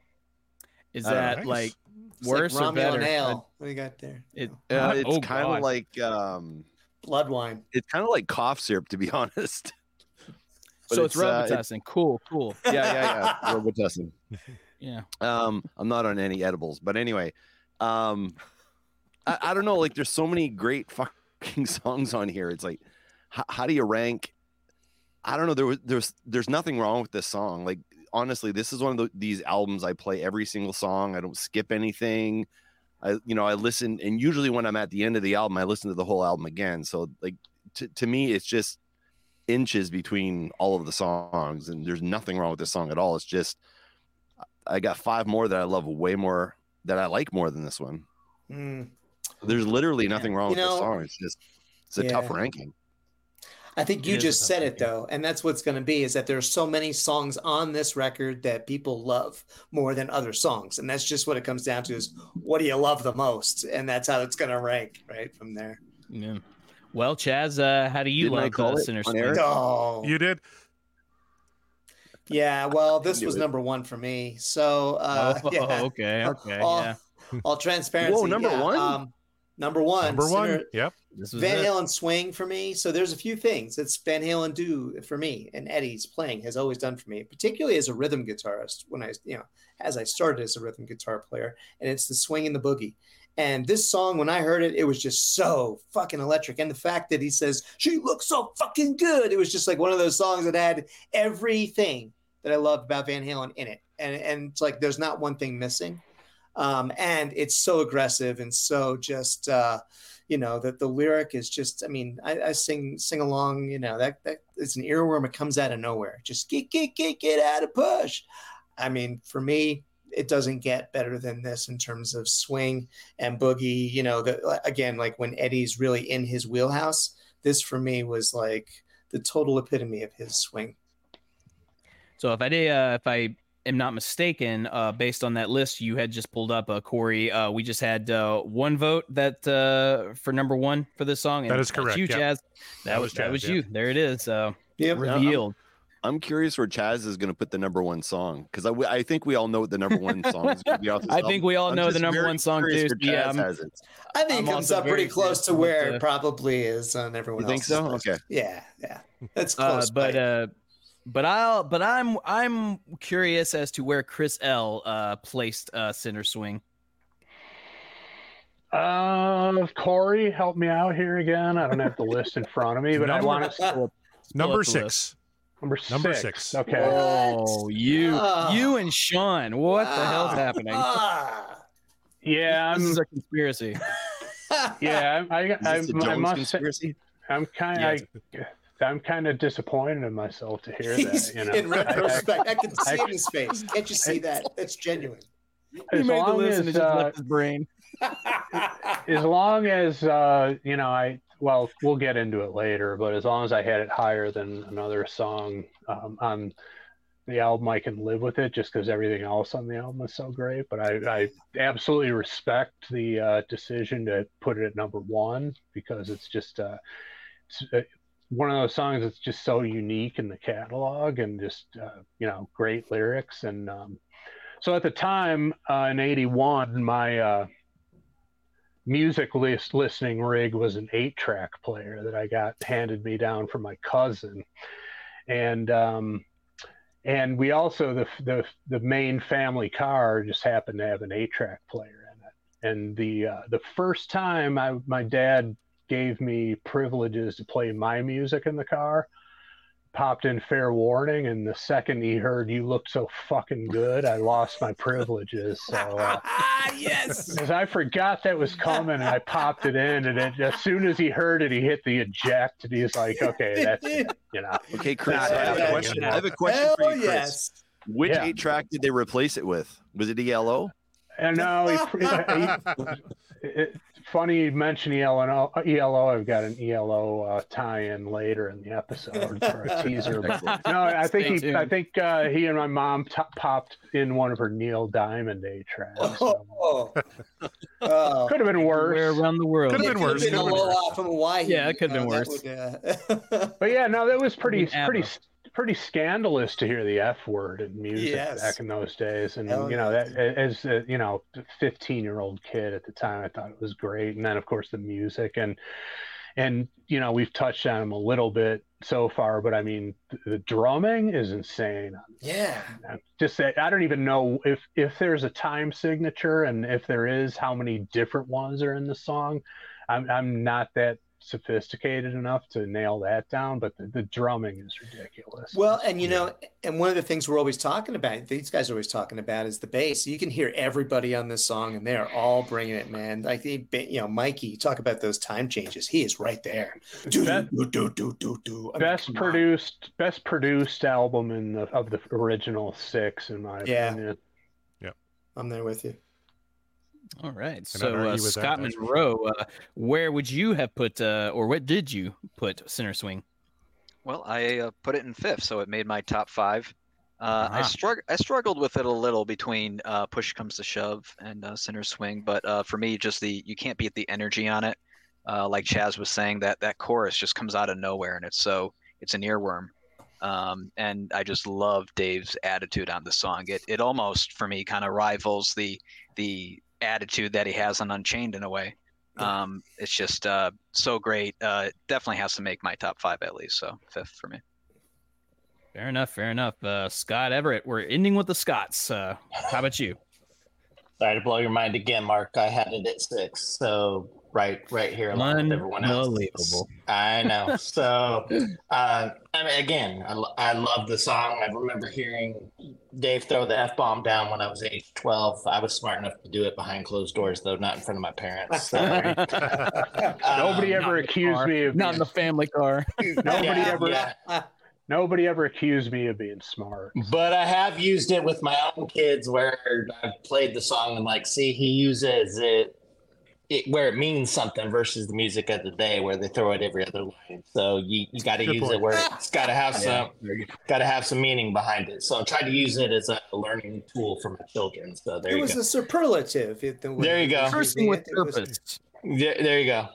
Is that like worse like or better? Ale. What do you got there? It's oh, kind of like blood wine. It's kind of like cough syrup, to be honest. But so it's Robitussin. Cool. Yeah. Robitussin. Yeah. I'm not on any edibles, but anyway, I don't know. Like, there's so many great fucking songs on here. It's like, how do you rank? I don't know. There's nothing wrong with this song. Like, honestly, this is one of these albums I play every single song. I don't skip anything. I listen, and usually when I'm at the end of the album, I listen to the whole album again. So like, to me, it's just inches between all of the songs, and there's nothing wrong with this song at all. It's just, I got 5 more that I love way more, that I like more than this one. There's literally nothing wrong with this song. It's a tough ranking. I think you just said it though, and that's what's going to be, is that there's so many songs on this record that people love more than other songs, and that's just what it comes down to, is what do you love the most, and that's how it's going to rank right from there. Yeah. Well, Chaz, how do you like Center Swing? Oh, you did. Yeah, well, this was number 1 for me. So, yeah. Okay. All transparency. Whoa, number 1. Number one. Yep. Van Halen swing for me. So there's a few things that's Van Halen do for me, and Eddie's playing has always done for me, particularly as a rhythm guitarist. When as I started as a rhythm guitar player, and it's the swing and the boogie. And this song, when I heard it, it was just so fucking electric. And the fact that he says, "She looks so fucking good," it was just like one of those songs that had everything that I loved about Van Halen in it. And it's like there's not one thing missing. And it's so aggressive and so just, that the lyric is just, I mean, I sing along, that it's an earworm. It comes out of nowhere. Just get out of push. I mean, for me, it doesn't get better than this in terms of swing and boogie, again, like when Eddie's really in his wheelhouse, this for me was like the total epitome of his swing. So if I am not mistaken, based on that list you had just pulled up, Corey, we just had 1 vote that for number 1 for this song. And that is correct. You, Chaz. That was you. There it is. Revealed. I'm curious where Chaz is going to put the number 1 song, because I think we all know what the number 1 song is going to be off this album. I think we all know the number 1 song too. Yeah, I think it comes up pretty close to where it probably is on everyone else. You think so? List. Okay. Yeah, that's close. But I'm curious as to where Chris L placed Center Swing. Corey, help me out here again. I don't have the list in front of me, but I want to number 6. Number 6. Okay. Oh, you and Sean. What the hell's happening? Yeah, this is a conspiracy. Yeah, I must conspiracy? say, I'm kind of disappointed in myself to hear that. In retrospect, I can see it in his face. Can't you see that? That's genuine. He made the list and it just left his brain. As long as we'll get into it later, but as long as I had it higher than another song on the album, I can live with it, just because everything else on the album is so great. But I absolutely respect the decision to put it at number 1, because it's just one of those songs that's just so unique in the catalog, and just great lyrics. And so at the time in '81, my music listening rig was an 8-track player that I got handed me down from my cousin. And And we also the main family car just happened to have an 8-track player in it. And the first time my dad gave me privileges to play my music in the car, popped in Fair Warning, and the second he heard "You Look So Fucking Good," I lost my privileges. So yes, because I forgot that was coming, and I popped it in, and as soon as he heard it, he hit the eject, and he's like, "Okay, that's it," you know. Okay, Chris, I have a question for you, Chris. Yes. Which 8-track did they replace it with? Was it ELO? And no, funny you mention ELO. I've got an ELO tie-in later in the episode for a teaser. But no, I think he and my mom popped in one of her Neil Diamond 8-tracks. Could have been worse. Where around the world? Could have been worse. A little off from Hawaii. Yeah, it could have been worse. But yeah, no, that was pretty scandalous to hear the F word in music back in those days. And you know, that as a 15-year-old kid at the time, I thought it was great. And then of course the music and you know, we've touched on them a little bit so far, but I mean the drumming is insane. Yeah. Just I don't even know if there's a time signature, and if there is, how many different ones are in the song. I'm not that sophisticated enough to nail that down, but the drumming is ridiculous. Well, and you know, and one of the things we're always talking about, these guys are always talking about, is the bass. You can hear everybody on this song, and they're all bringing it, man. Like Mikey, you talk about those time changes. He is right there. Best produced album of the original 6, in my opinion. Yeah, I'm there with you. All right. So Scott Monroe, where would you have put, or what did you put Center Swing? Well, I put it in 5th, so it made my top 5. I struggled with it a little between Push Comes to Shove and Center Swing, but for me, just you can't beat the energy on it. Like Chaz was saying, that chorus just comes out of nowhere, and it's an earworm. And I just love Dave's attitude on the song. It almost, for me, kind of rivals the attitude that he has on Unchained in a way. It's just so great. Definitely has to make my top 5 at least. So 5th for me. Fair enough. Scott Everett, we're ending with the Scots. How about you? Sorry to blow your mind again, Mark. I had it at 6. So right here along with everyone else. Unbelievable. I know. So I mean, again, I love the song. I remember hearing Dave throw the F-bomb down when I was age 12. I was smart enough to do it behind closed doors, though, not in front of my parents. So, nobody ever accused me of not in the family car. Nobody ever accused me of being smart. But I have used it with my own kids, where I've played the song and like, see, he uses it where it means something versus the music of the day where they throw it every other line. So you got to use it where it's got to have some meaning behind it. So I tried to use it as a learning tool for my children. So there you go. It was a superlative. There you go. Cursing with purpose. There you go.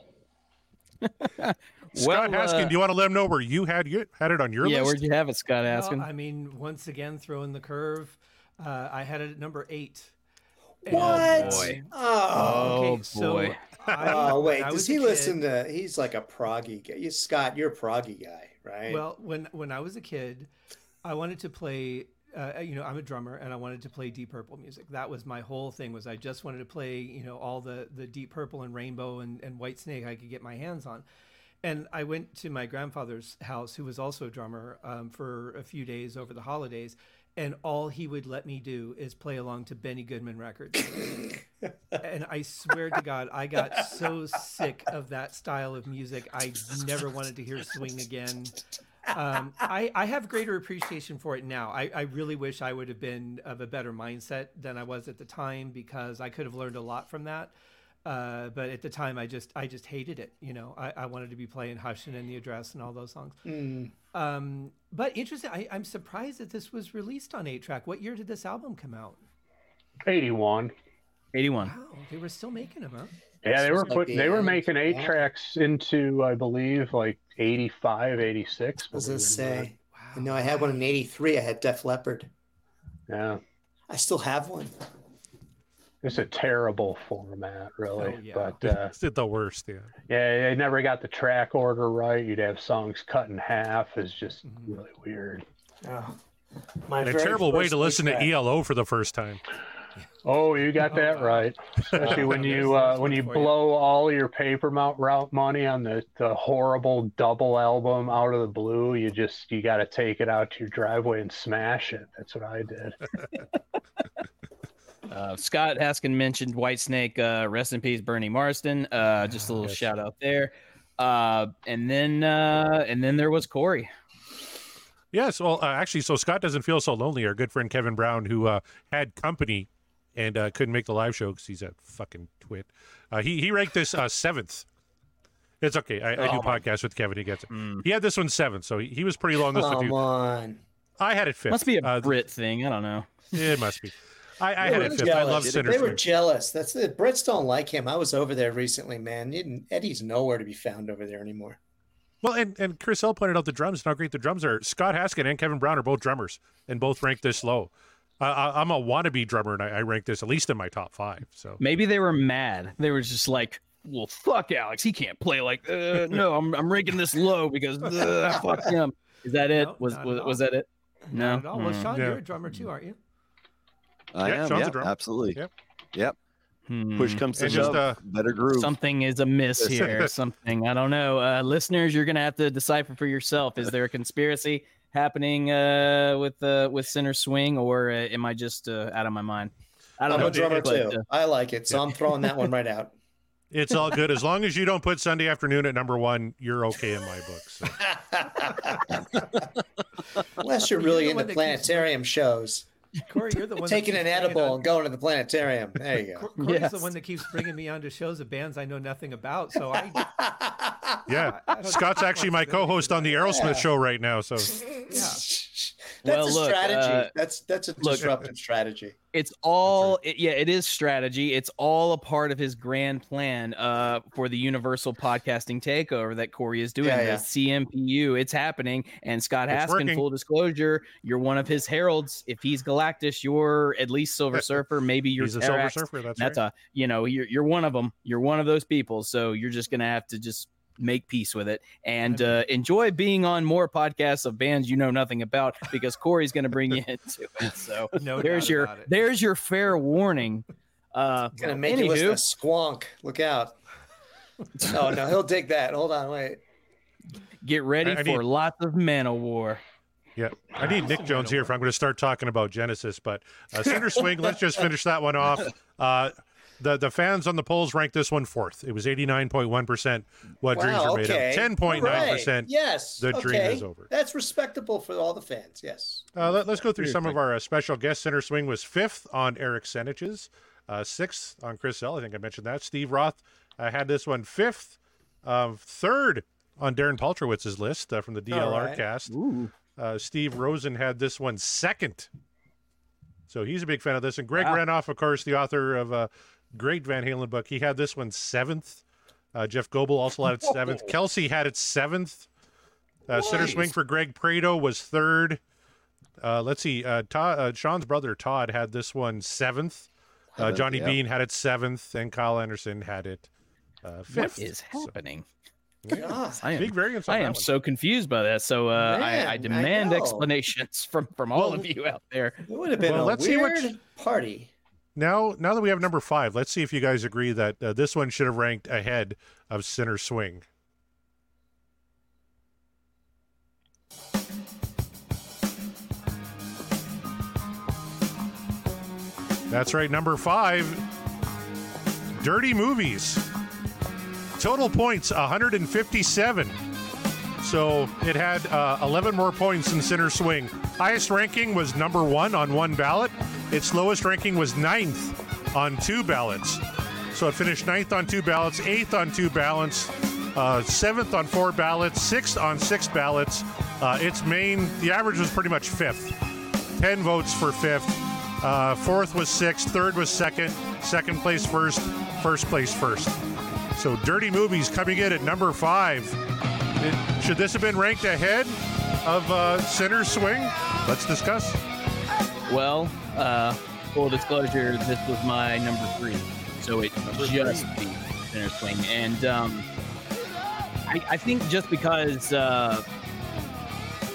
Scott Haskin, do you want to let them know where you had it on your list? Yeah, where'd you have it, Scott Haskin? Well, I mean, once again, throwing the curve. I had it at number 8. What? Boy. Oh, okay, boy. Wait. Does he listen to? He's like a proggy guy. Scott, you're a proggy guy, right? Well, when I was a kid, I wanted to play. I'm a drummer, and I wanted to play Deep Purple music. That was my whole thing. Was I just wanted to play, all the Deep Purple and Rainbow and Whitesnake I could get my hands on. And I went to my grandfather's house, who was also a drummer, for a few days over the holidays. And all he would let me do is play along to Benny Goodman records. And I swear to God, I got so sick of that style of music. I never wanted to hear swing again. I have greater appreciation for it now. I really wish I would have been of a better mindset than I was at the time, because I could have learned a lot from that. But at the time, I just hated it. I wanted to be playing Hushin' and The Address and all those songs. But interesting, I'm surprised that this was released on 8-track. What year did this album come out? 81. Wow, they were still making them, huh? Yeah, they were making 8-tracks into, I believe, like 85, 86. I was gonna say. Wow. No, I had one in 83. I had Def Leppard. Yeah. I still have one. It's a terrible format, really. Oh, yeah. But it's the worst, yeah. Yeah, they never got the track order right. You'd have songs cut in half. It's just really weird. Oh. My And a very terrible way first to listen track. to ELO for the first time. Oh, you got that right. Especially when you blow all your paper route money on the horrible double album Out of the Blue. You got to take it out to your driveway and smash it. That's what I did. Scott Haskin mentioned Whitesnake. Rest in peace, Bernie Marsden. Just a little shout out there. And then there was Corey. Yes, well, actually, so Scott doesn't feel so lonely. Our good friend Kevin Brown, who had company and couldn't make the live show because he's a fucking twit. He ranked this 7th. It's okay. I do podcasts with Kevin. He gets it. He had this one 7th, so he was pretty low on this one too. Come on. I had it 5th. Must be a Brit thing. I don't know. It must be. I had it 5th. Jealous. I love Sinner They were Swing. jealous. That's the Brits don't like him. I was over there recently, man. Eddie's nowhere to be found over there anymore. Well, and Chris L pointed out the drums and how great the drums are. Scott Haskin and Kevin Brown are both drummers and both ranked this low. I'm a wannabe drummer, and I rank this at least in my top 5. So maybe they were mad. They were just like, well, fuck Alex. He can't play like, no, I'm ranking this low because fuck him. Is that it? No, was that it? No. No. Well, Sean, you're a drummer too, aren't you? I am. Sean's Yeah, a drummer. absolutely. Yep. Push comes to And shove. Better groove. Something is amiss here. Something. I don't know. Listeners, you're going to have to decipher for yourself. Is there a conspiracy happening with Sinner Swing, or am I just out of my mind? I don't know. I'm a drummer but, too. I like it, so I'm throwing that one right out. it's all good. As long as you don't put Sunday Afternoon at number 1, you're okay in my book. So. Unless you're really into planetarium shows. Corey, you're the one taking an edible and going to the planetarium. There you go. Corey's the one that keeps bringing me onto shows of bands I know nothing about. So I Scott's actually my co-host on the Aerosmith show right now. So That's a strategy. That's a disruptive strategy. It's all it is strategy. It's all a part of his grand plan for the Universal Podcasting Takeover that Corey is doing. The CMPU, it's happening. And Scott Haskin, full disclosure, you're one of his heralds. If he's Galactus, you're at least Silver Surfer. Maybe you're He's a Silver Terax. Surfer. That's That's right. you're one of them. You're one of those people. So you're just gonna have to just make peace with it and enjoy being on more podcasts of bands you know nothing about, because Corey's going to bring you into it. So there's your fair warning. It's gonna make you listen to Squonk. Look out! Oh no, he'll dig that. Hold on, wait. Get ready for lots of Manowar. Yeah, I need Nick Jones here if I'm going to start talking about Genesis. But Sinner Swing, let's just finish that one off. The fans on the polls ranked this one 4th. It was 89.1% what dreams are made of. 10.9%. Yes. The dream is over. That's respectable for all the fans. Yes. Let's go through some of our special guests. Sinner Swing was 5th on Eric Senich's, 6th on Chris L. I think I mentioned that. Steve Roth had this one 5th, 3rd on Darren Paltrowitz's list from the DLR cast. Steve Rosen had this one 2nd. So he's a big fan of this. And Greg Renoff, of course, the author of a great Van Halen book, he had this one 7th. Jeff Goebel also had it 7th. Kelsey had it 7th. Sinner Swing for Greg Prado was 3rd. Let's see. Sean's brother Todd had this one 7th. Johnny Bean had it 7th, and Kyle Anderson had it 5th. What is happening? Big variance on I that am one. so confused by that. So I demand know. explanations from all of you out there. It would have been a weird party. Now that we have number 5, let's see if you guys agree that this one should have ranked ahead of Sinner Swing. That's right, number 5, Dirty Movies. Total points, 157. So it had 11 more points than Sinner Swing. Highest ranking was number 1 on 1 ballot. Its lowest ranking was 9th on 2 ballots. So it finished 9th on 2 ballots, 8th on 2 ballots, 7th on 4 ballots, 6th on 6 ballots. The average was pretty much 5th. 10 votes for 5th. 4th was 6th, 3rd was 2nd, 2nd place 1st, 1st place 1st. So Dirty Movies coming in at number 5. Should this have been ranked ahead of Sinner Swing? Let's discuss. Well, full disclosure, this was my number 3. So it just beat Sinner Swing. And I think just because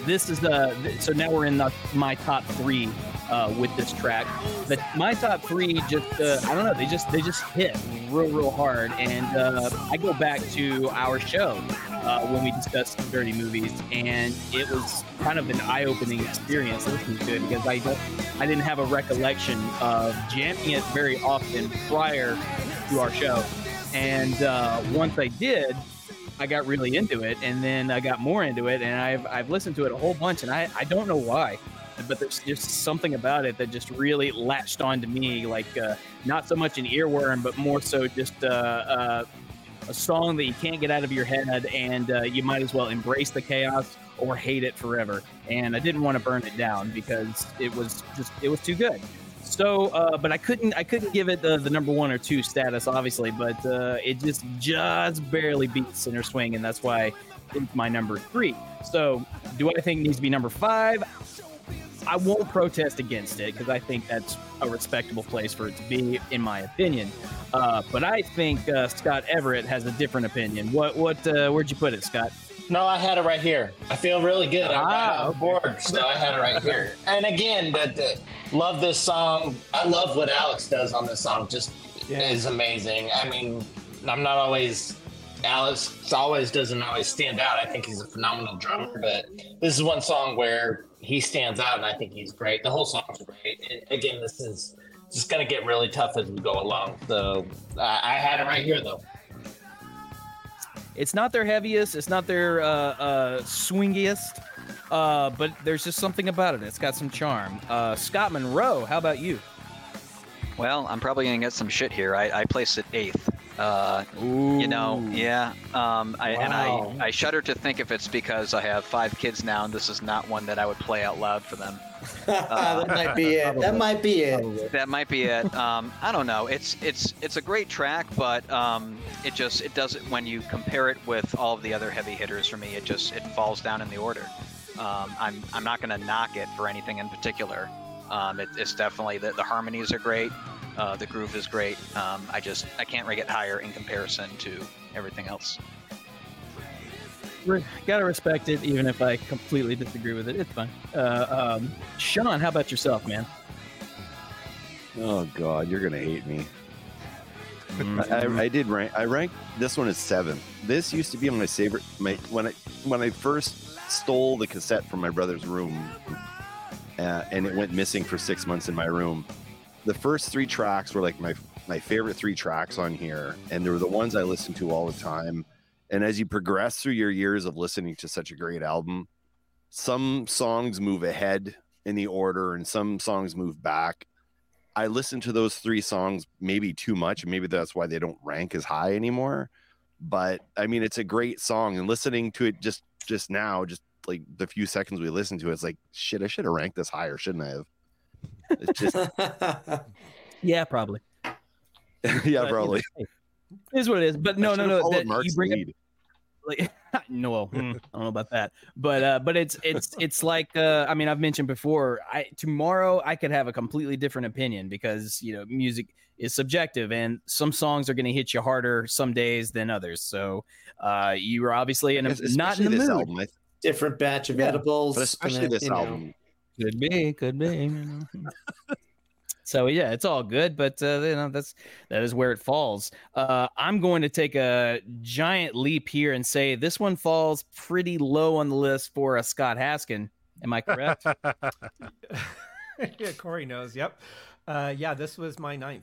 this is so now we're in my top 3 with this track. But my top 3 just I don't know, they just hit real hard. And I go back to our show when we discussed dirty movies, and it was kind of an eye-opening experience listening to it because I didn't have a recollection of jamming it very often prior to our show. And once I did, I got really into it, and then I got more into it, and I've listened to it a whole bunch, and I don't know why, but there's just something about it that just really latched on to me, like not so much an earworm, but more so just a song that you can't get out of your head, and you might as well embrace the chaos or hate it forever. And I didn't want to burn it down because it was too good. So, but I couldn't give it the number 1 or 2 status, obviously, but it just barely beats Center Swing, and that's why it's my number 3. So, do I think it needs to be number 5? I won't protest against it because I think that's a respectable place for it to be, in my opinion. But I think Scott Everett has a different opinion. Where'd you put it, Scott? No, I had it right here. I feel really good. I'm on board, so I had it right here. And again, love this song. I love what Alex does on this song. Just is amazing. I mean, Alex doesn't always stand out. I think he's a phenomenal drummer, but this is one song where he stands out, and I think he's great. The whole song's great. And again, this is just going to get really tough as we go along. So I had it right here, though. It's not their heaviest. It's not their swingiest. But there's just something about it. It's got some charm. Scott Monroe, how about you? Well, I'm probably going to get some shit here. I placed it 8th. Yeah. I shudder to think if it's because I have 5 kids now, and this is not one that I would play out loud for them. That might be it. That might be it. That might be it. I don't know. It's a great track, but it doesn't. When you compare it with all of the other heavy hitters, for me, it falls down in the order. I'm not going to knock it for anything in particular. It's definitely the harmonies are great. The groove is great. I can't rank it higher in comparison to everything else. Gotta respect it, even if I completely disagree with it. It's fine. Sean, how about yourself, man? Oh God, you're gonna hate me. I ranked this one as 7. This used to be my favorite. When I first stole the cassette from my brother's room, and it went missing for 6 months in my room. The first 3 tracks were like my favorite 3 tracks on here, and they were the ones I listened to all the time. And as you progress through your years of listening to such a great album, some songs move ahead in the order and some songs move back. I listened to those 3 songs maybe too much, and maybe that's why they don't rank as high anymore. But I mean, it's a great song, and listening to it just now, just like the few seconds we listened to it, it's like, shit, I should have ranked this higher, shouldn't I have? It's just yeah, probably. Yeah, probably. It is what it is. But no. That you bring lead. It, like, no, I don't know about that. But it's like I mean, I've mentioned before. Tomorrow I could have a completely different opinion because music is subjective, and some songs are going to hit you harder some days than others. So you were obviously not in the mood. Album, different batch of edibles, but especially this album. Could be. So yeah, it's all good, but that is where it falls. I'm going to take a giant leap here and say this one falls pretty low on the list for Scott Haskin. Am I correct? Yeah, Corey knows. Yep. Yeah, this was my 9th.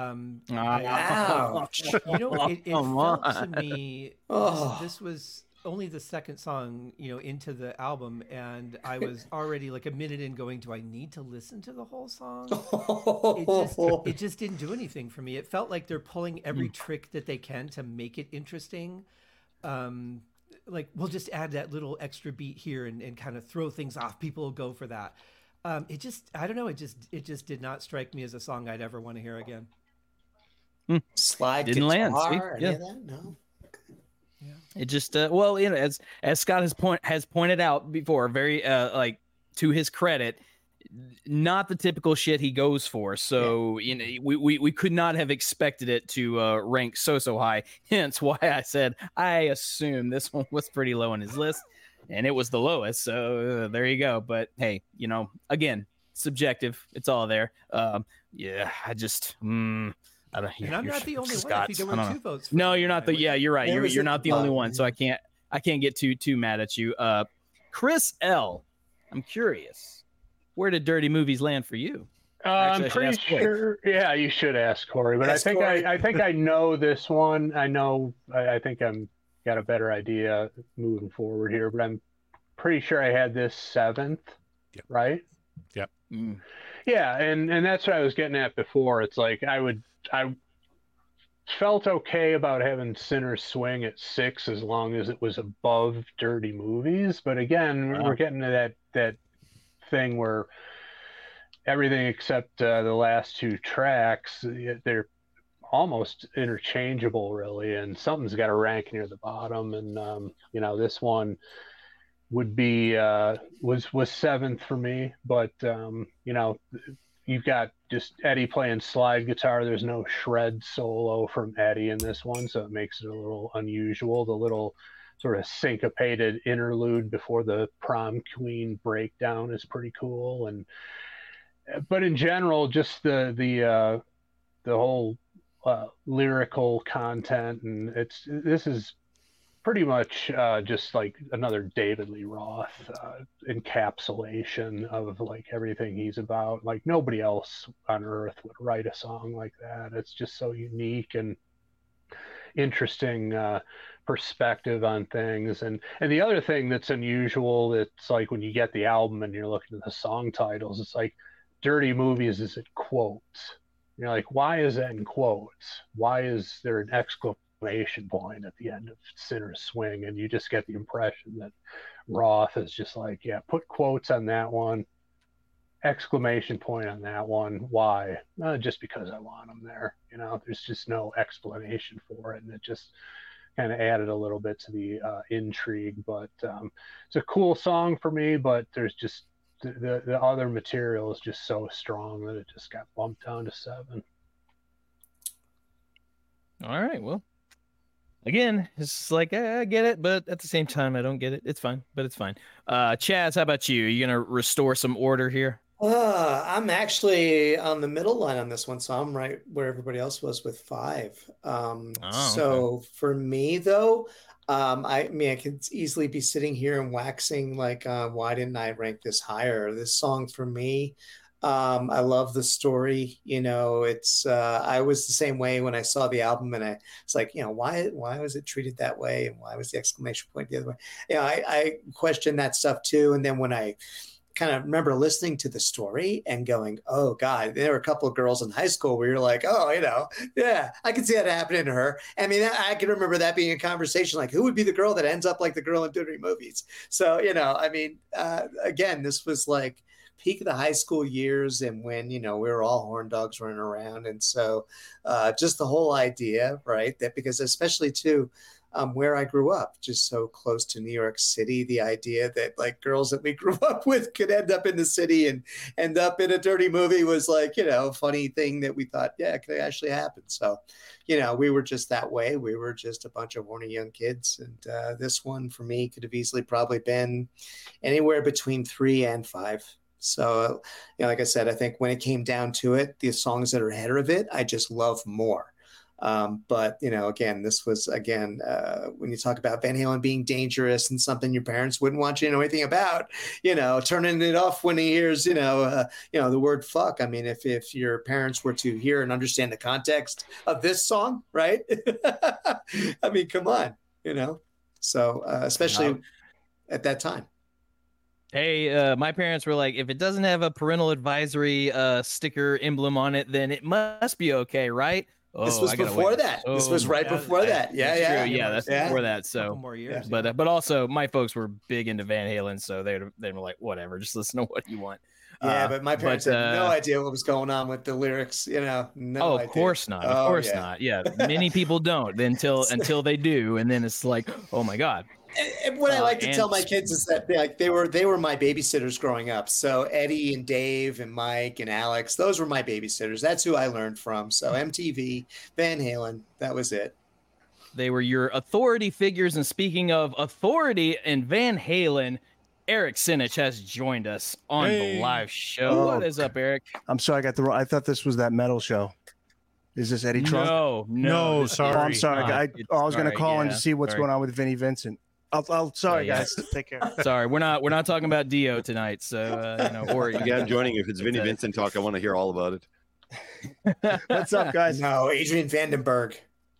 Wow. It felt to me this was only the second song, into the album, and I was already like a minute in going, do I need to listen to the whole song? It just didn't do anything for me. It felt like they're pulling every trick that they can to make it interesting. Like, we'll just add that little extra beat here and kind of throw things off. People will go for that. I don't know. It just did not strike me as a song I'd ever want to hear again. Slide didn't guitar, land. See? Any of that? No. Yeah. It just as Scott has pointed out before, very to his credit, not the typical shit he goes for. So we could not have expected it to rank so high. Hence why I said I assume this one was pretty low on his list. and it was the lowest. So there you go. But hey, again, subjective. It's all there. Yeah, I just. I don't. And I'm not the only one. Scott, I think there were 2 votes. No, you're not. Yeah, you're right. You're not the only one. So I can't get too mad at you. Chris L. I'm curious. Where did Dirty Movies land for you? I'm pretty sure. Yeah, you should ask Corey. But I think I know this one. I think I'm got a better idea moving forward here. But I'm pretty sure I had this 7th. Yep. Right. Yep. Mm. Yeah, and that's what I was getting at before. It's like I felt okay about having Sinner's Swing at 6 as long as it was above Dirty Movies. But again, we're getting to that thing where everything except the last 2 tracks, they're almost interchangeable, really, and something's got to rank near the bottom. And this one would be was 7th for me, but you've got just Eddie playing slide guitar. There's no shred solo from Eddie in this one, so it makes it a little unusual. The little sort of syncopated interlude before the prom queen breakdown is pretty cool. But in general, just the whole lyrical content, and this is pretty much just like another David Lee Roth encapsulation of like everything he's about. Like nobody else on earth would write a song like that. It's just so unique and interesting perspective on things. And the other thing that's unusual, it's like when you get the album and you're looking at the song titles, it's like Dirty Movies is in quotes. You're like, why is that in quotes? Why is there an exclamation point at the end of Sinner's Swing? And you just get the impression that Roth is just like, yeah, put quotes on that one, exclamation point on that one. Why? Just because I want them there. There's just no explanation for it, and it just kind of added a little bit to the intrigue. But it's a cool song for me, but there's just the other material is just so strong that it just got bumped down to 7. All right, well, again, it's like I get it, but at the same time I don't get it. It's fine, but it's fine. Chaz, how about you? Are you gonna restore some order here? I'm actually on the middle line on this one, so I'm right where everybody else was with 5. So for me though, I could easily be sitting here and waxing like, why didn't I rank this higher? This song for me, I love the story. It's I was the same way when I saw the album, and it's like, why was it treated that way, and why was the exclamation point the other way? I question that stuff too. And then when I kind of remember listening to the story and going, oh God, there were a couple of girls in high school where you're like, oh, yeah, I can see that happening to her. I mean, I can remember that being a conversation, like who would be the girl that ends up like the girl in Dirty Movies? So, again, this was like peak of the high school years, and when, we were all horn dogs running around. And so just the whole idea, right, that because especially too, where I grew up, just so close to New York City, the idea that like girls that we grew up with could end up in the city and end up in a dirty movie was like, a funny thing that we thought, yeah, it could actually happen. So, we were just that way. We were just a bunch of horny young kids. And this one for me could have easily probably been anywhere between 3 and 5. So, like I said, I think when it came down to it, the songs that are ahead of it, I just love more. But, again, this was, when you talk about Van Halen being dangerous and something your parents wouldn't want you to know anything about, turning it off when he hears, the word fuck. I mean, if your parents were to hear and understand the context of this song, right? I mean, come on, so especially at that time. Hey, my parents were like, if it doesn't have a parental advisory sticker emblem on it, then it must be okay, right? This was before that. This was right before that. Yeah, yeah. That's before that. So, couple more years, but also my folks were big into Van Halen, so they were like, whatever, just listen to what you want. Yeah, but my parents had no idea what was going on with the lyrics. No idea. Of course not. Of course not. Yeah, many people don't until they do, and then it's like, oh my God. And what I like to tell my kids is that they were my babysitters growing up. So Eddie and Dave and Mike and Alex, those were my babysitters. That's who I learned from. So MTV, Van Halen, that was it. They were your authority figures. And speaking of authority in Van Halen, Eric Sinich has joined us on the live show. What is up, Eric? I'm sorry, I got the wrong. I thought this was that metal show. Is this Eddie Trunk? No, sorry. Oh, I'm sorry. I was going to call in to see what's going on with Vinnie Vincent. Sorry, guys. Take care. Sorry, we're not talking about Dio tonight. So or yeah, I'm joining. If it's Vinnie Vincent talk, I want to hear all about it. What's up, guys? No, Adrian Vandenberg.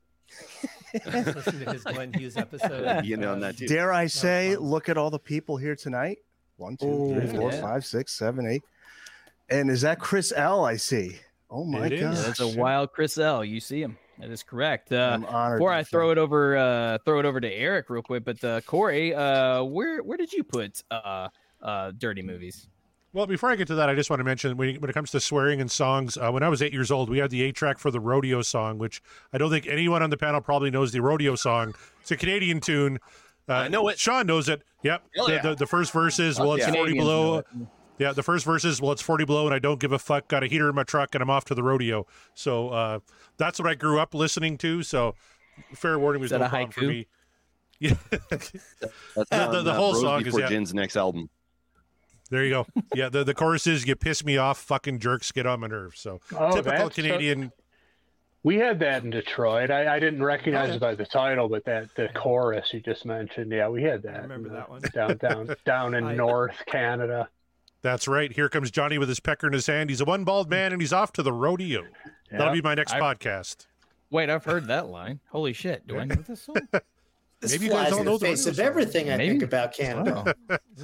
Listen to his Glenn Hughes episode. You know, on that too. Dare I say, look at all the people here tonight. 1, 2, 3, 4, 5, 6, 7, 8. And is that Chris L? I see. Oh my God! Yeah, that's a wild Chris L. You see him. That is correct. I'm honored. Before I throw it over to Eric real quick, but Corey, where did you put Dirty Movies? Well, before I get to that, I just want to mention when it comes to swearing in songs, when I was 8 years old, we had the 8-track for the Rodeo song, which I don't think anyone on the panel probably knows the Rodeo song. It's a Canadian tune. I know it. Sean knows it. Yep. The first verse is, well, it's 40 below. Yeah, the first verse is, well, it's 40 below and I don't give a fuck. Got a heater in my truck and I'm off to the rodeo. So that's what I grew up listening to. So fair warning was no problem for me. Yeah. That's the whole song is Jin's next album. There you go. Yeah, the chorus is, you piss me off, fucking jerks, get on my nerves. So typical Canadian. We had that in Detroit. I didn't recognize it by the title, but the chorus you just mentioned, yeah, we had that. I remember that one. Down in North Canada. That's right. Here comes Johnny with his pecker in his hand. He's a one bald man and he's off to the rodeo. Yep. That'll be my next podcast. Wait, I've heard that line. Holy shit. Do I know this song? This maybe you guys all know the face of everything I think about Canada.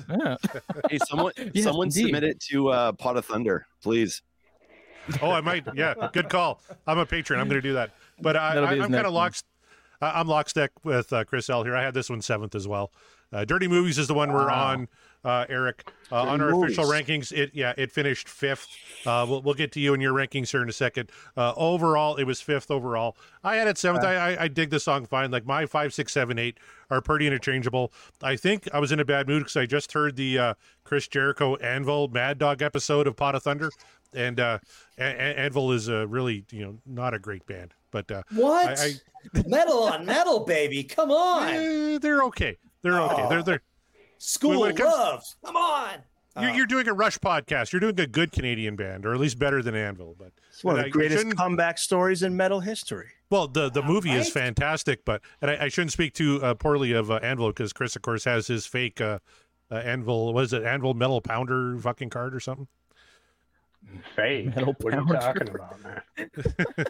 Hey, someone submit it to Pot of Thunder, please. Oh, I might. Yeah, good call. I'm a patron. I'm going to do that. But I'm kind of I'm lockstep with Chris L here. I had this one 7th as well. Dirty Movies is the one we're on, Eric. On our official rankings, it finished 5th. We'll get to you and your rankings here in a second. Overall, it was 5th overall. I had it 7th. I dig the song fine. Like my 5, 6, 7, 8 are pretty interchangeable. I think I was in a bad mood because I just heard the Chris Jericho Anvil Mad Dog episode of Pot of Thunder, and Anvil is really not a great band. But what metal on metal, baby? Come on, they're okay. They're okay. They're School Love. Come on. You're doing a Rush podcast. You're doing a good Canadian band, or at least better than Anvil. But it's one of the greatest comeback stories in metal history. Well, the movie is fantastic, but I shouldn't speak too poorly of Anvil because Chris, of course, has his fake Anvil. What is it? Anvil Metal Pounder fucking card or something? Fake. Metal what are you talking about, man?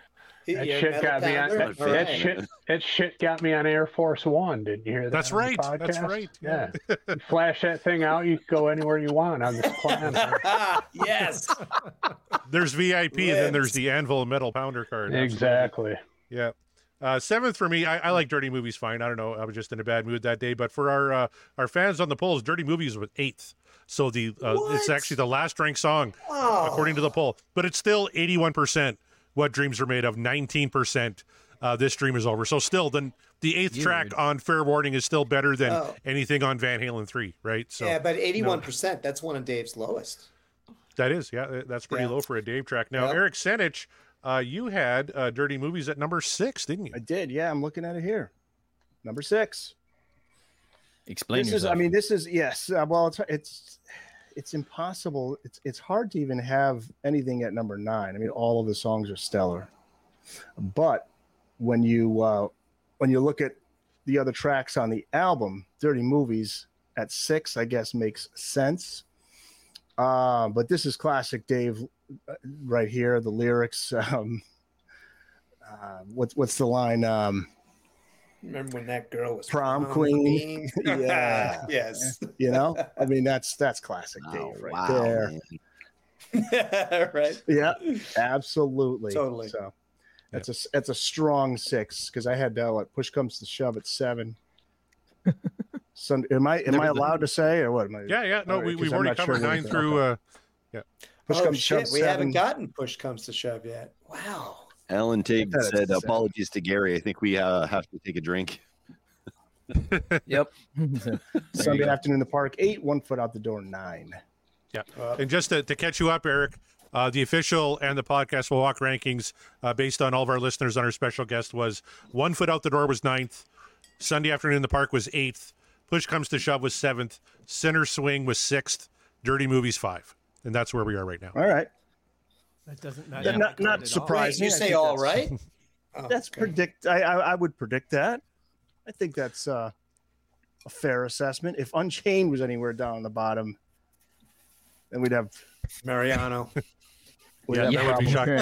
That shit got me on Air Force One. Didn't you hear that? That's right. That's right. Yeah. You flash that thing out, you can go anywhere you want on this planet. Yes. There's VIP and then there's the Anvil Metal Pounder card. Exactly. Yeah. 7th for me. I like Dirty Movies fine. I don't know. I was just in a bad mood that day. But for our fans on the polls, Dirty Movies was 8th. So it's actually the last ranked song according to the poll. But it's still 81%. What Dreams Are Made Of, 19%. This Dream Is Over. So still, the 8th track on Fair Warning is still better than anything on Van Halen 3, right? So yeah, but 81%, that's one of Dave's lowest. That is, that's pretty low for a Dave track. Now, Eric Senich, you had Dirty Movies at number 6, didn't you? I did, yeah. I'm looking at it here. Number 6. Explain yourself. This is, yes. Well, it's impossible. It's hard to even have anything at number 9. I mean, all of the songs are stellar, but when you look at the other tracks on the album, Dirty Movies at 6, I guess makes sense. But this is classic Dave right here. The lyrics. What's the line? Remember when that girl was prom queen? Yeah. Yes. I mean, that's classic Dave there. Right. Yeah, absolutely. Totally. So that's a strong 6 because I had Push Comes to Shove at 7. So am I allowed to say or what? Yeah. No, we've already covered 9 through. Push Comes to Shove. We haven't gotten Push Comes to Shove yet. Wow. Alan Tate said, apologies to Gary. I think we have to take a drink. Yep. Sunday afternoon in the park, 8, 1 foot out the door, 9. Yeah. And just to catch you up, Eric, The official and the podcast will walk rankings based on all of our listeners on our special guest was One Foot Out the Door was 9th. Sunday Afternoon in the Park was 8th. Push Comes to Shove was 7th. Center Swing was 6th. Dirty Movies 5. And that's where we are right now. All right. That doesn't matter. Not surprising. You say all right? That's predict. I would predict that. I think that's a fair assessment. If Unchained was anywhere down the bottom, then we'd have Mariano. That would be shocking.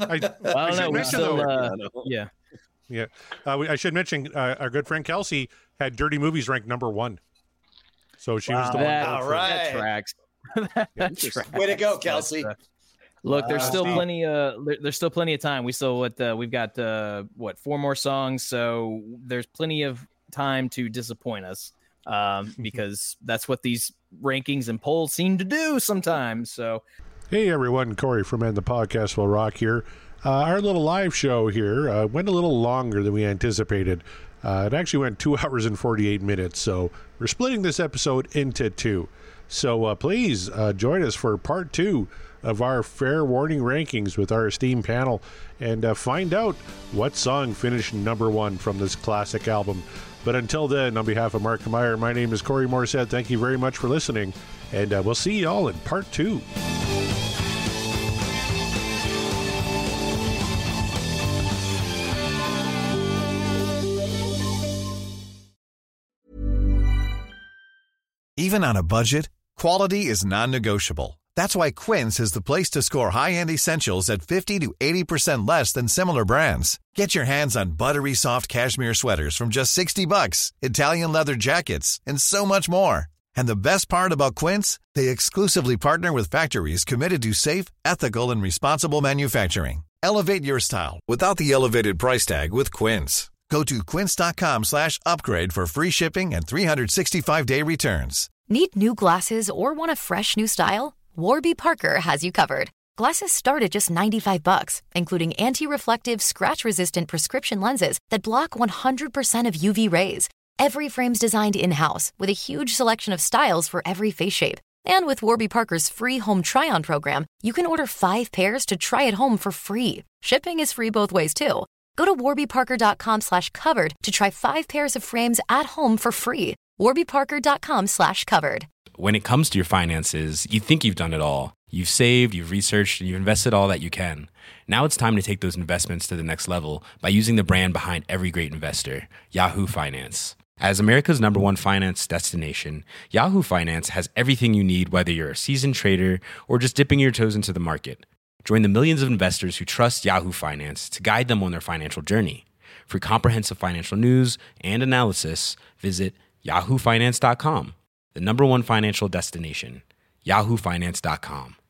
I should mention our good friend Kelsey had Dirty Movies ranked number 1. So she was the one. All right. That tracks. That tracks. Way to go, Kelsey. Look, there's still plenty. There's still plenty of time. We've got 4 more songs, so there's plenty of time to disappoint us, because that's what these rankings and polls seem to do sometimes. So, hey everyone, Corey from And the Podcast Will Rock here. Our little live show here went a little longer than we anticipated. It actually went 2 hours and 48 minutes, so we're splitting this episode into 2. So please join us for part 2 of our Fair Warning rankings with our esteemed panel and find out what song finished number 1 from this classic album. But until then, on behalf of Mark Meyer, my name is Corey Morissette. Thank you very much for listening, and we'll see you all in part 2. Even on a budget, quality is non-negotiable. That's why Quince is the place to score high-end essentials at 50 to 80% less than similar brands. Get your hands on buttery soft cashmere sweaters from just $60, Italian leather jackets, and so much more. And the best part about Quince, they exclusively partner with factories committed to safe, ethical, and responsible manufacturing. Elevate your style without the elevated price tag with Quince. Go to quince.com/upgrade for free shipping and 365-day returns. Need new glasses or want a fresh new style? Warby Parker has you covered. Glasses start at just $95, including anti-reflective, scratch-resistant prescription lenses that block 100% of UV rays. Every frame's designed in-house with a huge selection of styles for every face shape. And with Warby Parker's free home try-on program, you can order 5 pairs to try at home for free. Shipping is free both ways, too. Go to warbyparker.com/covered to try 5 pairs of frames at home for free. warbyparker.com/covered. When it comes to your finances, you think you've done it all. You've saved, you've researched, and you've invested all that you can. Now it's time to take those investments to the next level by using the brand behind every great investor, Yahoo Finance. As America's #1 finance destination, Yahoo Finance has everything you need, whether you're a seasoned trader or just dipping your toes into the market. Join the millions of investors who trust Yahoo Finance to guide them on their financial journey. For comprehensive financial news and analysis, visit yahoofinance.com, the #1 financial destination, yahoofinance.com.